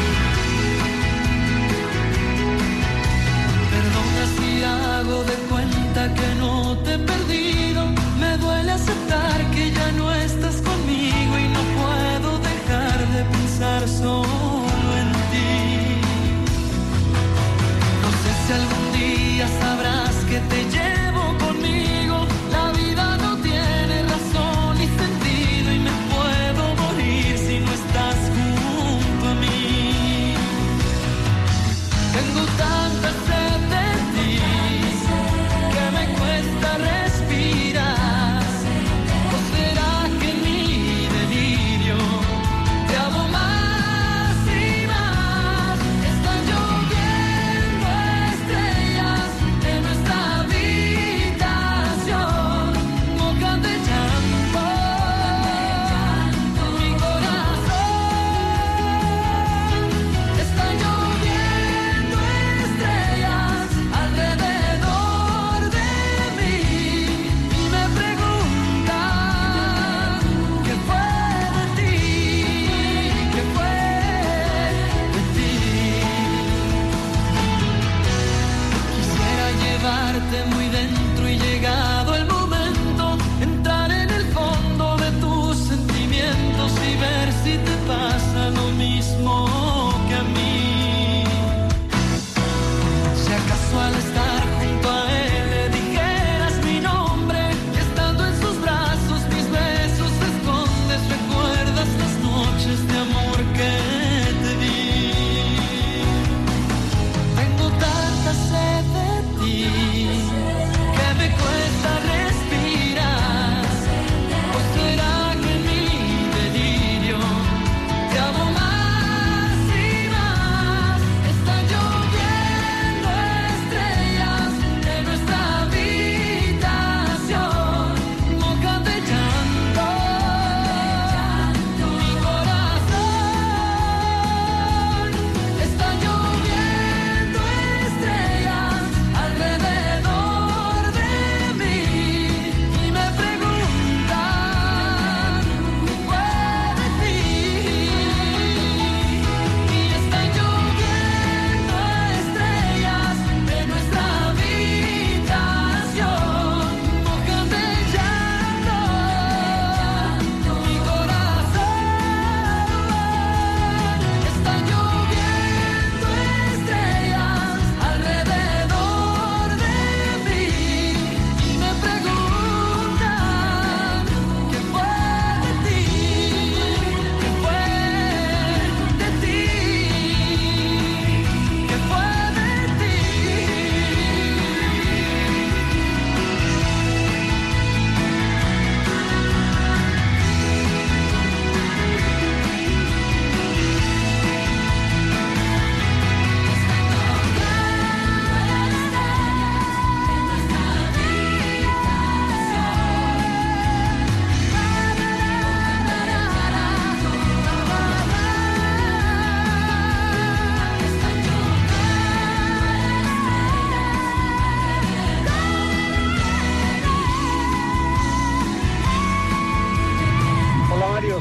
Perdona si hago de cuenta que no te he perdido. Me duele aceptar que ya no estás conmigo y no puedo dejar de pensar solo en ti. No sé si algún día sabrás que te llevo conmigo. La vida no tiene razón ni sentido y me puedo morir si no estás junto a mí. Tengo tanta sed de ti que me cuesta respirar. ¿O será que en mi delirio te amo más y más? Están lloviendo estrellas de nuestra vida.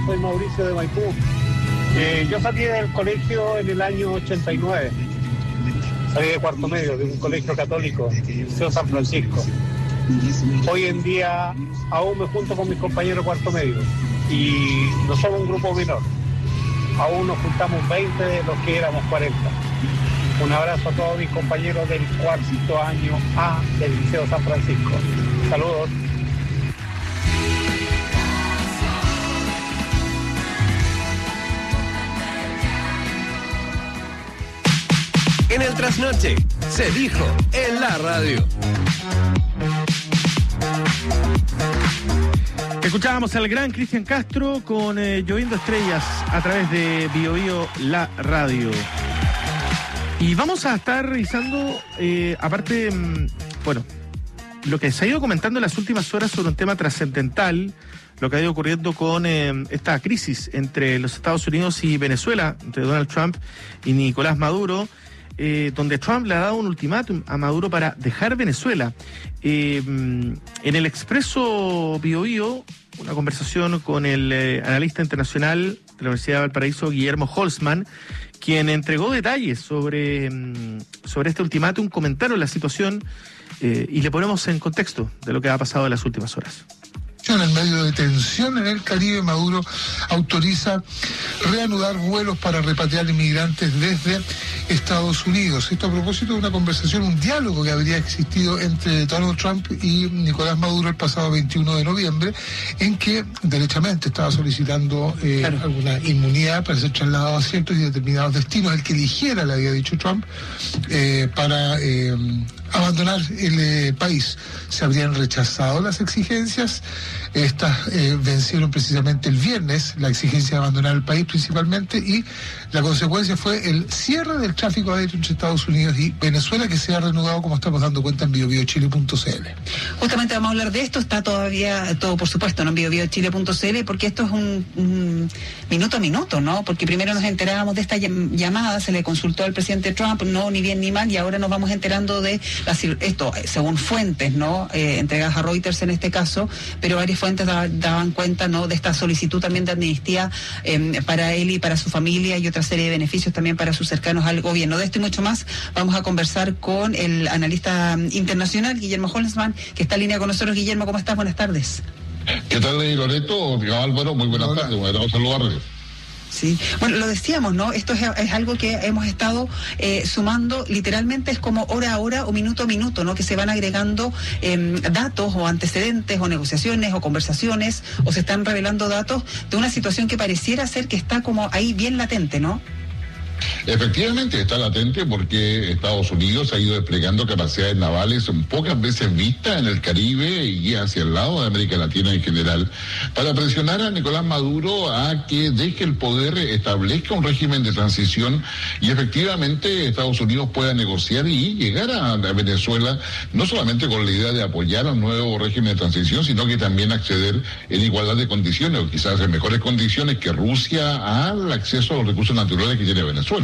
soy Mauricio de Maipú. Yo salí del colegio en el año 89. Salí de cuarto medio, de un colegio católico, Liceo San Francisco. Hoy en día aún me junto con mis compañeros de cuarto medio y no somos un grupo menor. Aún nos juntamos 20 de los que éramos 40. Un abrazo a todos mis compañeros del cuarto año A del Liceo San Francisco. Saludos. En el trasnoche, se dijo en la radio. Escuchábamos al gran Cristian Castro con Lloviendo Estrellas a través de Bio Bio La Radio. Y vamos a estar revisando, aparte, bueno, lo que se ha ido comentando en las últimas horas sobre un tema trascendental, lo que ha ido ocurriendo con esta crisis entre los Estados Unidos y Venezuela, entre Donald Trump y Nicolás Maduro, donde Trump le ha dado un ultimátum a Maduro para dejar Venezuela. En el Expreso Bio Bio, una conversación con el analista internacional de la Universidad de Valparaíso, Guillermo Holzman, quien entregó detalles sobre este ultimátum, comentaron la situación y le ponemos en contexto de lo que ha pasado en las últimas horas. En el medio de tensión en el Caribe, Maduro autoriza reanudar vuelos para repatriar inmigrantes desde Estados Unidos. Esto a propósito de una conversación, un diálogo que habría existido entre Donald Trump y Nicolás Maduro el pasado 21 de noviembre, en que derechamente estaba solicitando alguna inmunidad para ser trasladado a ciertos y determinados destinos, el que eligiera, le había dicho Trump, para abandonar el país. Se habrían rechazado las exigencias. Estas vencieron precisamente el viernes, la exigencia de abandonar el país principalmente, y la consecuencia fue el cierre del tráfico aéreo entre Estados Unidos y Venezuela, que se ha reanudado, como estamos dando cuenta, en biobiochile.cl. Justamente vamos a hablar de esto, está todavía todo, por supuesto, ¿no? En biobiochile.cl, porque esto es un minuto a minuto, ¿no? Porque primero nos enterábamos de esta llamada, se le consultó al presidente Trump, no, ni bien ni mal, y ahora nos vamos enterando de esto, según fuentes, ¿no? Entregadas a Reuters en este caso, pero varias fuentes daban cuenta, ¿no? De esta solicitud también de amnistía para él y para su familia, y otra serie de beneficios también para sus cercanos al gobierno. De esto y mucho más vamos a conversar con el analista internacional Guillermo Holzman, que está en línea con nosotros. Guillermo, ¿cómo estás? Buenas tardes. ¿Qué tal, Loreto? Álvaro, muy buenas tardes. Me agrada saludarles. Sí, bueno, lo decíamos, ¿no? Esto es algo que hemos estado sumando, literalmente es como hora a hora o minuto a minuto, ¿no? Que se van agregando datos o antecedentes o negociaciones o conversaciones, o se están revelando datos de una situación que pareciera ser que está como ahí bien latente, ¿no? Efectivamente está latente porque Estados Unidos ha ido desplegando capacidades navales pocas veces vistas en el Caribe y hacia el lado de América Latina en general, para presionar a Nicolás Maduro a que deje el poder, establezca un régimen de transición y efectivamente Estados Unidos pueda negociar y llegar a Venezuela, no solamente con la idea de apoyar a un nuevo régimen de transición, sino que también acceder en igualdad de condiciones o quizás en mejores condiciones que Rusia al acceso a los recursos naturales que tiene Venezuela.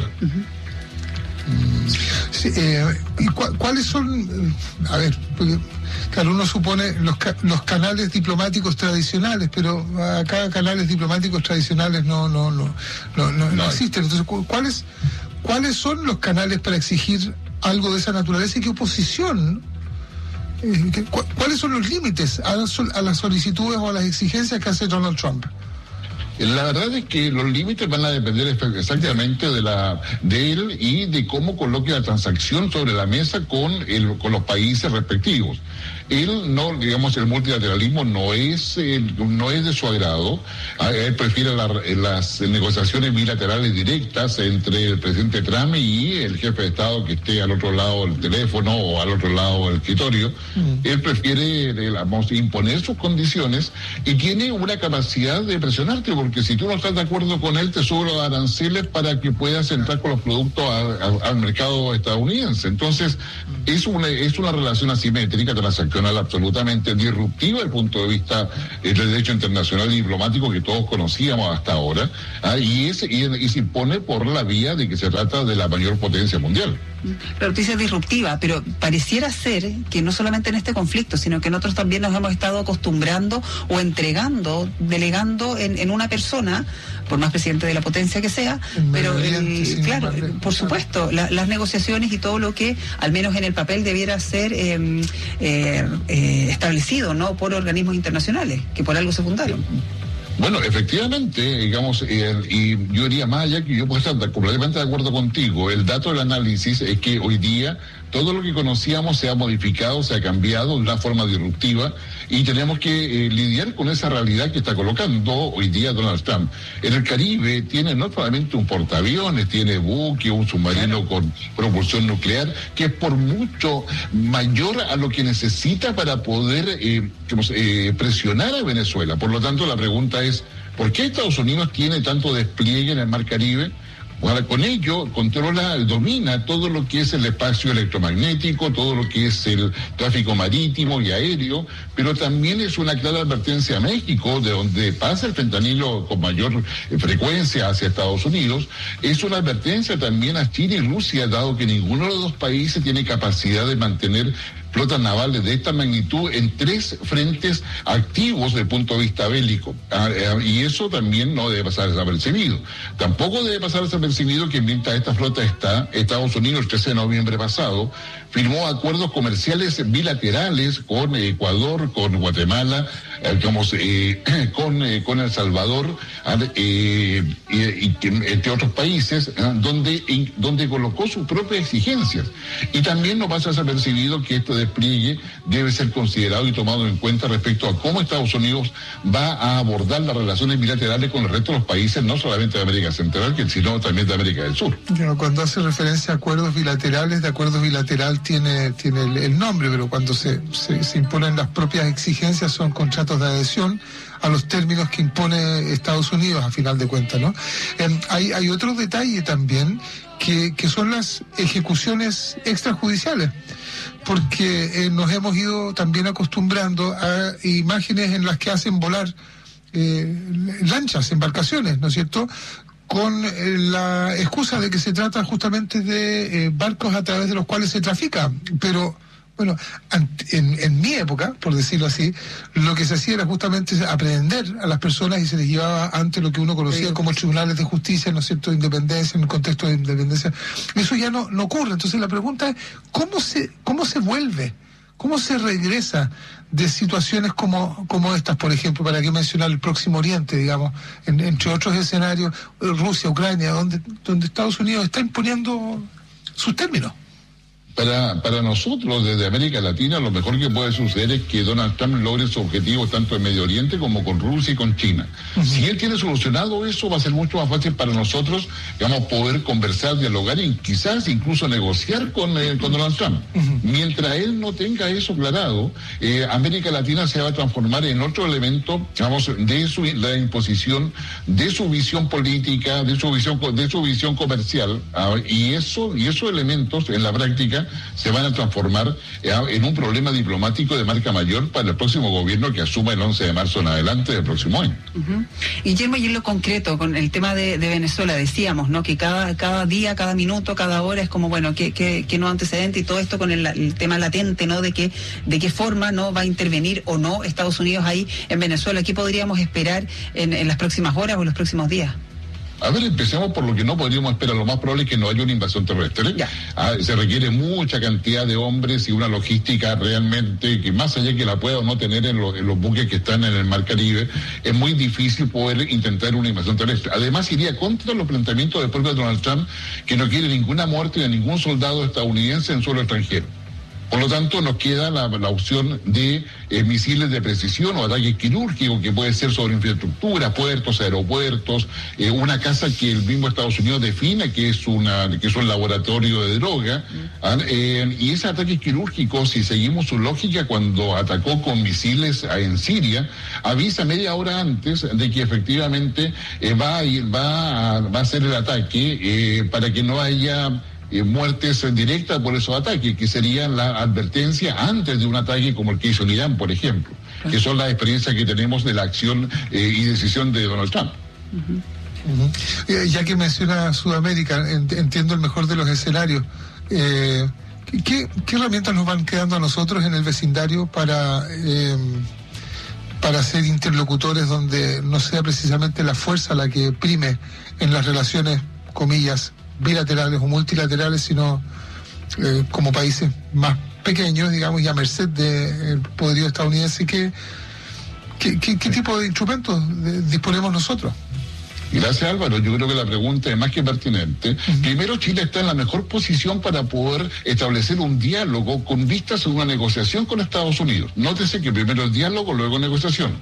Sí, ¿y cuáles son? A ver, porque, claro, uno supone los canales diplomáticos tradicionales, pero acá canales diplomáticos tradicionales no existen. Entonces, ¿cuáles son los canales para exigir algo de esa naturaleza y qué oposición? ¿Cuáles son los límites a las solicitudes o a las exigencias que hace Donald Trump? La verdad es que los límites van a depender exactamente de él y de cómo coloque la transacción sobre la mesa con los países respectivos. Él no, digamos, el multilateralismo no es de su agrado. Él prefiere las negociaciones bilaterales directas entre el presidente Trump y el jefe de Estado que esté al otro lado del teléfono o al otro lado del escritorio. Él prefiere, digamos, imponer sus condiciones y tiene una capacidad de presionarte, porque si tú no estás de acuerdo con él, te sube los aranceles para que puedas entrar con los productos al mercado estadounidense. Entonces, es una relación asimétrica, transaccional, absolutamente disruptiva desde el punto de vista del derecho internacional y diplomático que todos conocíamos hasta ahora, y se impone por la vía de que se trata de la mayor potencia mundial. La noticia es disruptiva, pero pareciera ser que no solamente en este conflicto, sino que en otros también nos hemos estado acostumbrando o entregando, delegando en una persona, por más presidente de la potencia que sea, pero claro, por supuesto, las negociaciones y todo lo que, al menos en el papel, debiera ser establecido, ¿no?, por organismos internacionales, que por algo se fundaron. Bueno, efectivamente, digamos, y yo diría más allá que yo puedo estar completamente de acuerdo contigo. El dato del análisis es que hoy día todo lo que conocíamos se ha modificado, se ha cambiado de una forma disruptiva y tenemos que lidiar con esa realidad que está colocando hoy día Donald Trump. En el Caribe tiene no solamente un portaaviones, tiene buque, un submarino con propulsión nuclear, que es por mucho mayor a lo que necesita para poder presionar a Venezuela. Por lo tanto, la pregunta es, ¿por qué Estados Unidos tiene tanto despliegue en el Mar Caribe? Bueno, con ello domina todo lo que es el espacio electromagnético, todo lo que es el tráfico marítimo y aéreo, pero también es una clara advertencia a México, de donde pasa el fentanilo con mayor frecuencia hacia Estados Unidos. Es una advertencia también a China y Rusia, dado que ninguno de los dos países tiene capacidad de mantener flotas navales de esta magnitud en 3 frentes activos desde el punto de vista bélico. Y eso también no debe pasar desapercibido. Tampoco debe pasar desapercibido que mientras esta flota está, Estados Unidos el 13 de noviembre pasado firmó acuerdos comerciales bilaterales con Ecuador, con Guatemala, con El Salvador, y entre otros países, donde colocó sus propias exigencias. Y también no pasa desapercibido que este despliegue debe ser considerado y tomado en cuenta respecto a cómo Estados Unidos va a abordar las relaciones bilaterales con el resto de los países, no solamente de América Central, sino también de América del Sur. Cuando hace referencia a acuerdos bilaterales, de acuerdo bilateral tiene el nombre, pero cuando se imponen las propias exigencias son contratos de adhesión a los términos que impone Estados Unidos, a final de cuentas, ¿no? Hay otro detalle también, que son las ejecuciones extrajudiciales, porque nos hemos ido también acostumbrando a imágenes en las que hacen volar lanchas, embarcaciones, ¿no es cierto?, con la excusa de que se trata justamente de barcos a través de los cuales se trafica. Pero, bueno, en mi época, por decirlo así, lo que se hacía era justamente aprehender a las personas y se les llevaba ante lo que uno conocía como tribunales de justicia, ¿no es cierto?, de independencia, en el contexto de independencia. Eso ya no ocurre. Entonces la pregunta es, ¿cómo se vuelve? ¿Cómo se regresa de situaciones como estas, por ejemplo, para qué mencionar el Próximo Oriente, digamos, entre otros escenarios, Rusia, Ucrania, donde Estados Unidos está imponiendo sus términos? Para nosotros, desde América Latina, lo mejor que puede suceder es que Donald Trump logre sus objetivos tanto en Medio Oriente como con Rusia y con China. Si él tiene solucionado eso, va a ser mucho más fácil para nosotros, digamos, poder conversar, dialogar y quizás incluso negociar con Donald Trump. Mientras él no tenga eso aclarado, América Latina se va a transformar en otro elemento, digamos, de la imposición de su visión política, de su visión comercial, y esos elementos en la práctica se van a transformar en un problema diplomático de marca mayor para el próximo gobierno que asuma el 11 de marzo en adelante del próximo año. Guillermo, y en lo concreto, con el tema de Venezuela, decíamos, ¿no?, que cada día, cada minuto, cada hora es como, bueno, que no antecedente, y todo esto con el tema latente, ¿no?, de qué forma no va a intervenir o no Estados Unidos ahí en Venezuela. ¿Qué podríamos esperar en las próximas horas o en los próximos días? A ver, empecemos por lo que no podríamos esperar. Lo más probable es que no haya una invasión terrestre. Se requiere mucha cantidad de hombres y una logística realmente que, más allá que la pueda o no tener en los buques que están en el Mar Caribe, es muy difícil poder intentar una invasión terrestre. Además, iría contra los planteamientos del propio Donald Trump, que no quiere ninguna muerte de ningún soldado estadounidense en suelo extranjero. Por lo tanto, nos queda la opción de misiles de precisión o ataques quirúrgicos, que puede ser sobre infraestructura, puertos, aeropuertos, una casa que el mismo Estados Unidos defina que es un laboratorio de droga. Y ese ataque quirúrgico, si seguimos su lógica, cuando atacó con misiles en Siria, avisa media hora antes de que efectivamente va a hacer el ataque para que no haya muertes directas por esos ataques, que serían la advertencia antes de un ataque como el que hizo en Irán, por ejemplo, que son las experiencias que tenemos de la acción y decisión de Donald Trump. Ya que menciona Sudamérica, entiendo el mejor de los escenarios, ¿qué herramientas nos van quedando a nosotros en el vecindario para ser interlocutores donde no sea precisamente la fuerza la que prime en las relaciones, comillas, bilaterales o multilaterales, sino como países más pequeños, digamos, y a merced del poderío estadounidense? ¿Qué tipo de instrumentos disponemos nosotros? Gracias, Álvaro. Yo creo que la pregunta es más que pertinente. Primero, Chile está en la mejor posición para poder establecer un diálogo con vistas a una negociación con Estados Unidos. Nótese que primero el diálogo, luego negociación.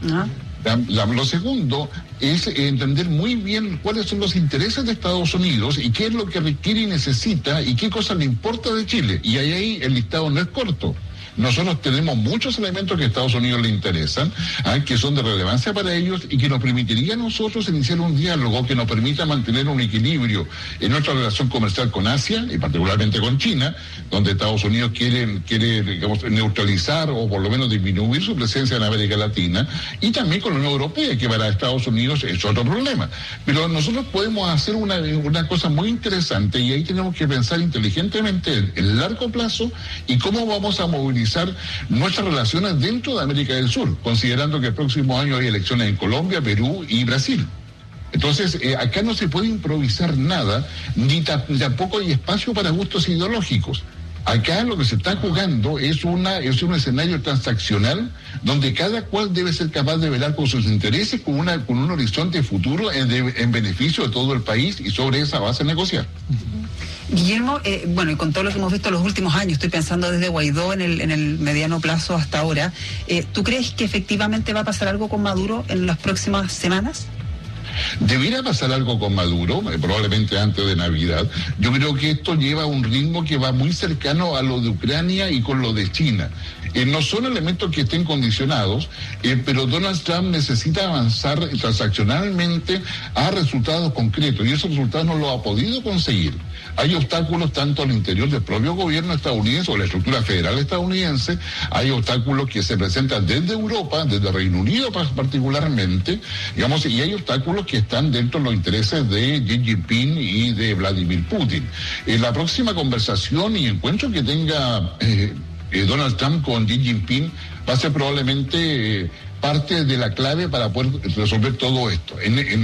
Lo segundo es entender muy bien cuáles son los intereses de Estados Unidos y qué es lo que requiere y necesita y qué cosas le importa de Chile. Y ahí el listado no es corto. Nosotros tenemos muchos elementos que a Estados Unidos le interesan, que son de relevancia para ellos y que nos permitiría a nosotros iniciar un diálogo que nos permita mantener un equilibrio en nuestra relación comercial con Asia y particularmente con China, donde Estados Unidos quiere digamos, neutralizar o por lo menos disminuir su presencia en América Latina, y también con la Unión Europea, que para Estados Unidos es otro problema. Pero nosotros podemos hacer una cosa muy interesante, y ahí tenemos que pensar inteligentemente en largo plazo y cómo vamos a movilizar nuestras relaciones dentro de América del Sur, considerando que el próximo año hay elecciones en Colombia, Perú y Brasil. Entonces, acá no se puede improvisar nada, ni tampoco hay espacio para gustos ideológicos. Acá lo que se está jugando es un escenario transaccional donde cada cual debe ser capaz de velar por sus intereses con un horizonte futuro en beneficio de todo el país, y sobre esa base negociar. Guillermo, bueno, y con todo lo que hemos visto en los últimos años, estoy pensando desde Guaidó en el mediano plazo hasta ahora, ¿tú crees que efectivamente va a pasar algo con Maduro en las próximas semanas? Debiera pasar algo con Maduro, probablemente antes de Navidad. Yo creo que esto lleva un ritmo que va muy cercano a lo de Ucrania y con lo de China. No son elementos que estén condicionados, pero Donald Trump necesita avanzar transaccionalmente a resultados concretos, y esos resultados no los ha podido conseguir. Hay obstáculos tanto al interior del propio gobierno estadounidense o la estructura federal estadounidense, hay obstáculos que se presentan desde Europa, desde Reino Unido particularmente, digamos, y hay obstáculos que están dentro de los intereses de Xi Jinping y de Vladimir Putin. En la próxima conversación y encuentro que tenga Donald Trump con Xi Jinping va a ser probablemente parte de la clave para poder resolver todo esto.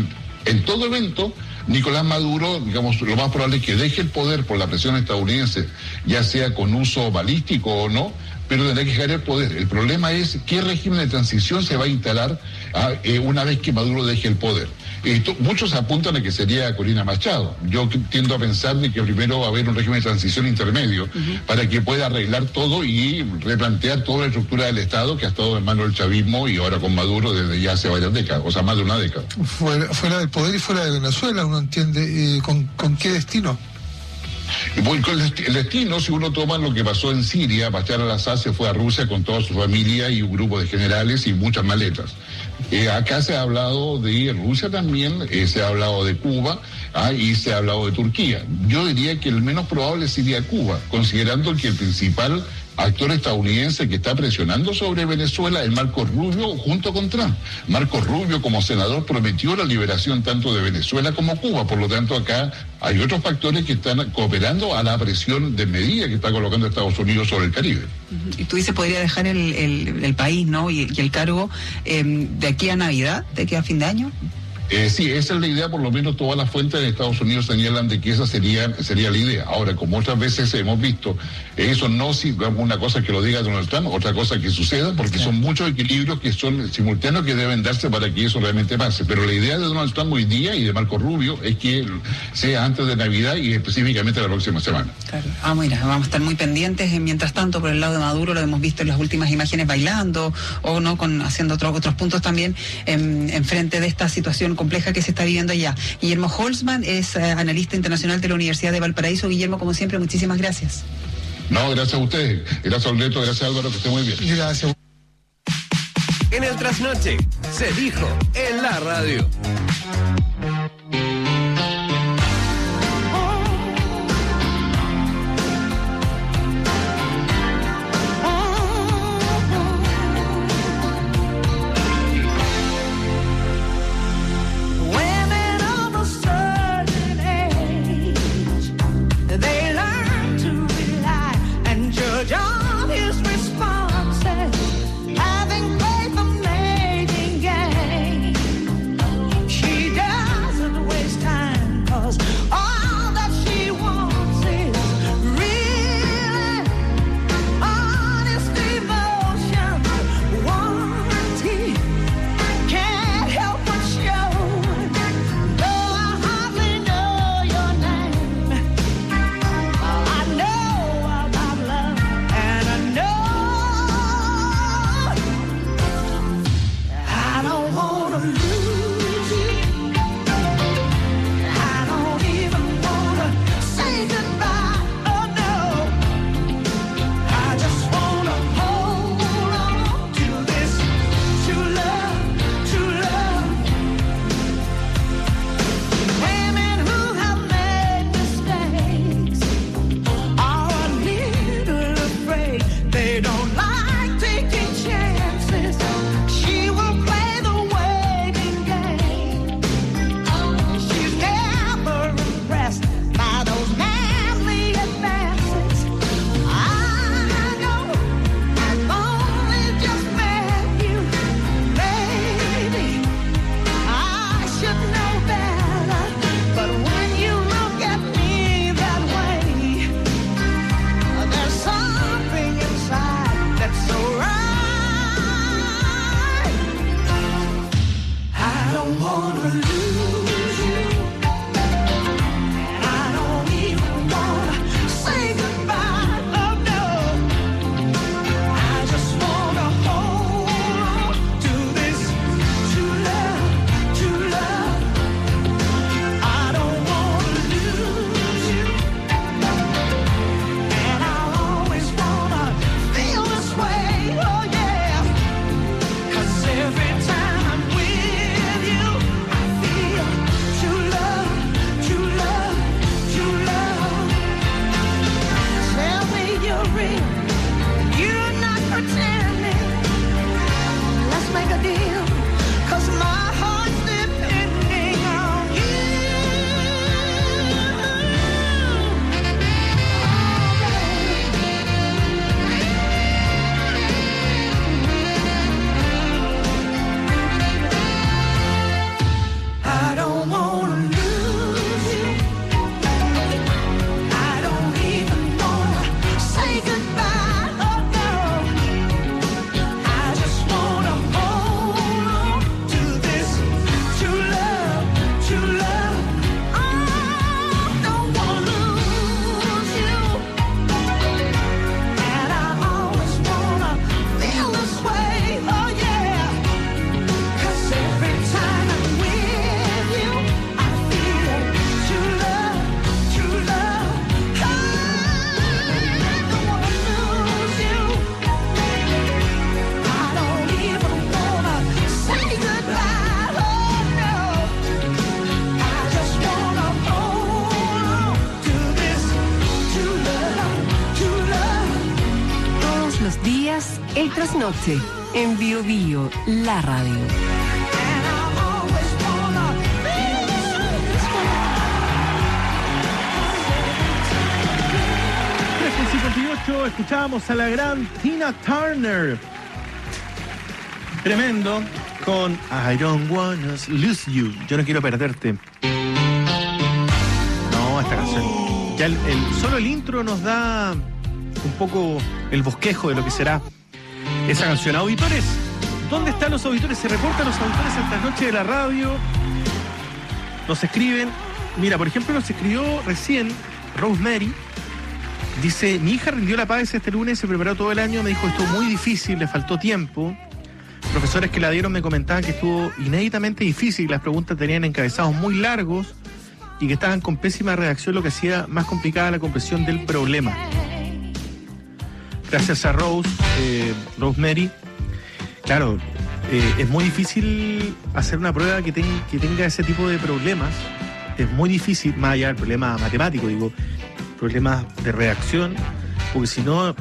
En todo evento, Nicolás Maduro, digamos, lo más probable es que deje el poder por la presión estadounidense, ya sea con uso balístico o no, pero tendrá que dejar el poder. El problema es qué régimen de transición se va a instalar una vez que Maduro deje el poder. Muchos apuntan a que sería Corina Machado. Yo tiendo a pensar de que primero va a haber un régimen de transición intermedio para que pueda arreglar todo y replantear toda la estructura del Estado que ha estado en manos del chavismo y ahora con Maduro desde ya hace varias décadas, o sea, más de una década. Fuera del poder y fuera de Venezuela, uno entiende con qué destino. Con el destino, si uno toma lo que pasó en Siria, Bashar al-Assad se fue a Rusia con toda su familia y un grupo de generales y muchas maletas. Acá se ha hablado de Rusia también, se ha hablado de Cuba y se ha hablado de Turquía. Yo diría que el menos probable sería Cuba, considerando que el principal actor estadounidense que está presionando sobre Venezuela es Marco Rubio junto con Trump. Marco Rubio como senador prometió la liberación tanto de Venezuela como Cuba, por lo tanto acá hay otros factores que están cooperando a la presión de medida que está colocando Estados Unidos sobre el Caribe. Y tú dices, podría dejar el país, ¿no? Y el cargo de aquí a Navidad, de aquí a fin de año. Sí, esa es la idea, por lo menos todas las fuentes de Estados Unidos señalan de que esa sería la idea. Ahora, como otras veces hemos visto, eso no es una cosa que lo diga Donald Trump, otra cosa que suceda, porque son muchos equilibrios que son simultáneos que deben darse para que eso realmente pase. Pero la idea de Donald Trump hoy día y de Marco Rubio es que sea antes de Navidad y específicamente la próxima semana. Claro. Mira, vamos a estar muy pendientes. Mientras tanto, por el lado de Maduro, lo hemos visto en las últimas imágenes bailando o no, haciendo otros puntos también en frente de esta situación compleja que se está viviendo allá. Guillermo Holzman es analista internacional de la Universidad de Valparaíso. Guillermo, como siempre, muchísimas gracias. No, gracias a ustedes. Gracias a Alberto, gracias a Álvaro, que esté muy bien. Gracias. En el Trasnoche se dijo en la radio. Women of a certain age, they learn to wanna lose you. I don't even wanna say goodbye. Oh no, I just wanna hold on to this true love, true love. Women who have made mistakes are a little afraid. They don't like taking chances. She will play the waiting game. She's never impressed by those manly advances. I know I've only just met you, baby. I should know better, but when you look at me that way, there's something inside that's so right. I don't wanna lose you, and I don't even wanna say goodbye. Oh no, I just wanna hold on to this true love, true love. I don't wanna lose you, and I always wanna feel this way. Oh yeah, 'cause every time I'm with you, I feel true love, true love, true love. Tell me you're real, you're not pretending. Let's make a deal, 'cause my heart's depending on you. I don't wanna lose you. I don't even wanna say goodbye. Oh no, I just wanna hold on to this true love, true love. I don't wanna lose you, and I always wanna feel this way. Oh yeah, 'cause every time I'm with you, I feel true love, true love. I don't wanna lose you. I don't even wanna say goodbye. Oh no, I just wanna hold on to this true love, true love. Todos los días, El Trasnoche, en Bio Bio, la radio. 3:58, escuchábamos a la gran Tina Turner. Tremendo, con I don't wanna lose you. Yo no quiero perderte. No, esta canción. Ya solo el intro nos da un poco el bosquejo de lo que será esa canción. Auditores, ¿dónde están los auditores? Se reportan los auditores esta noche de la radio. Nos escriben. Mira, por ejemplo, nos escribió recién Rosemary. Dice, mi hija rindió la PAES este lunes, se preparó todo el año, me dijo estuvo muy difícil, le faltó tiempo. Profesores que la dieron me comentaban que estuvo inéditamente difícil, las preguntas tenían encabezados muy largos y que estaban con pésima redacción, lo que hacía más complicada la comprensión del problema. Gracias a Rosemary. Claro, es muy difícil hacer una prueba que tenga ese tipo de problemas. Es muy difícil, más allá del problema matemático, digo, problemas de redacción, porque si no,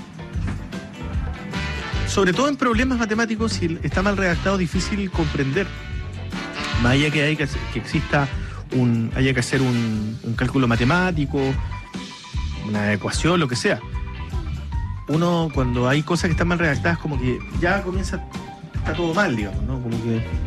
sobre todo en problemas matemáticos, si está mal redactado, es difícil comprender. Más allá que haya que exista haya que hacer un cálculo matemático, una ecuación, lo que sea. Uno, cuando hay cosas que están mal redactadas, como que ya está todo mal, digamos, ¿no? Como que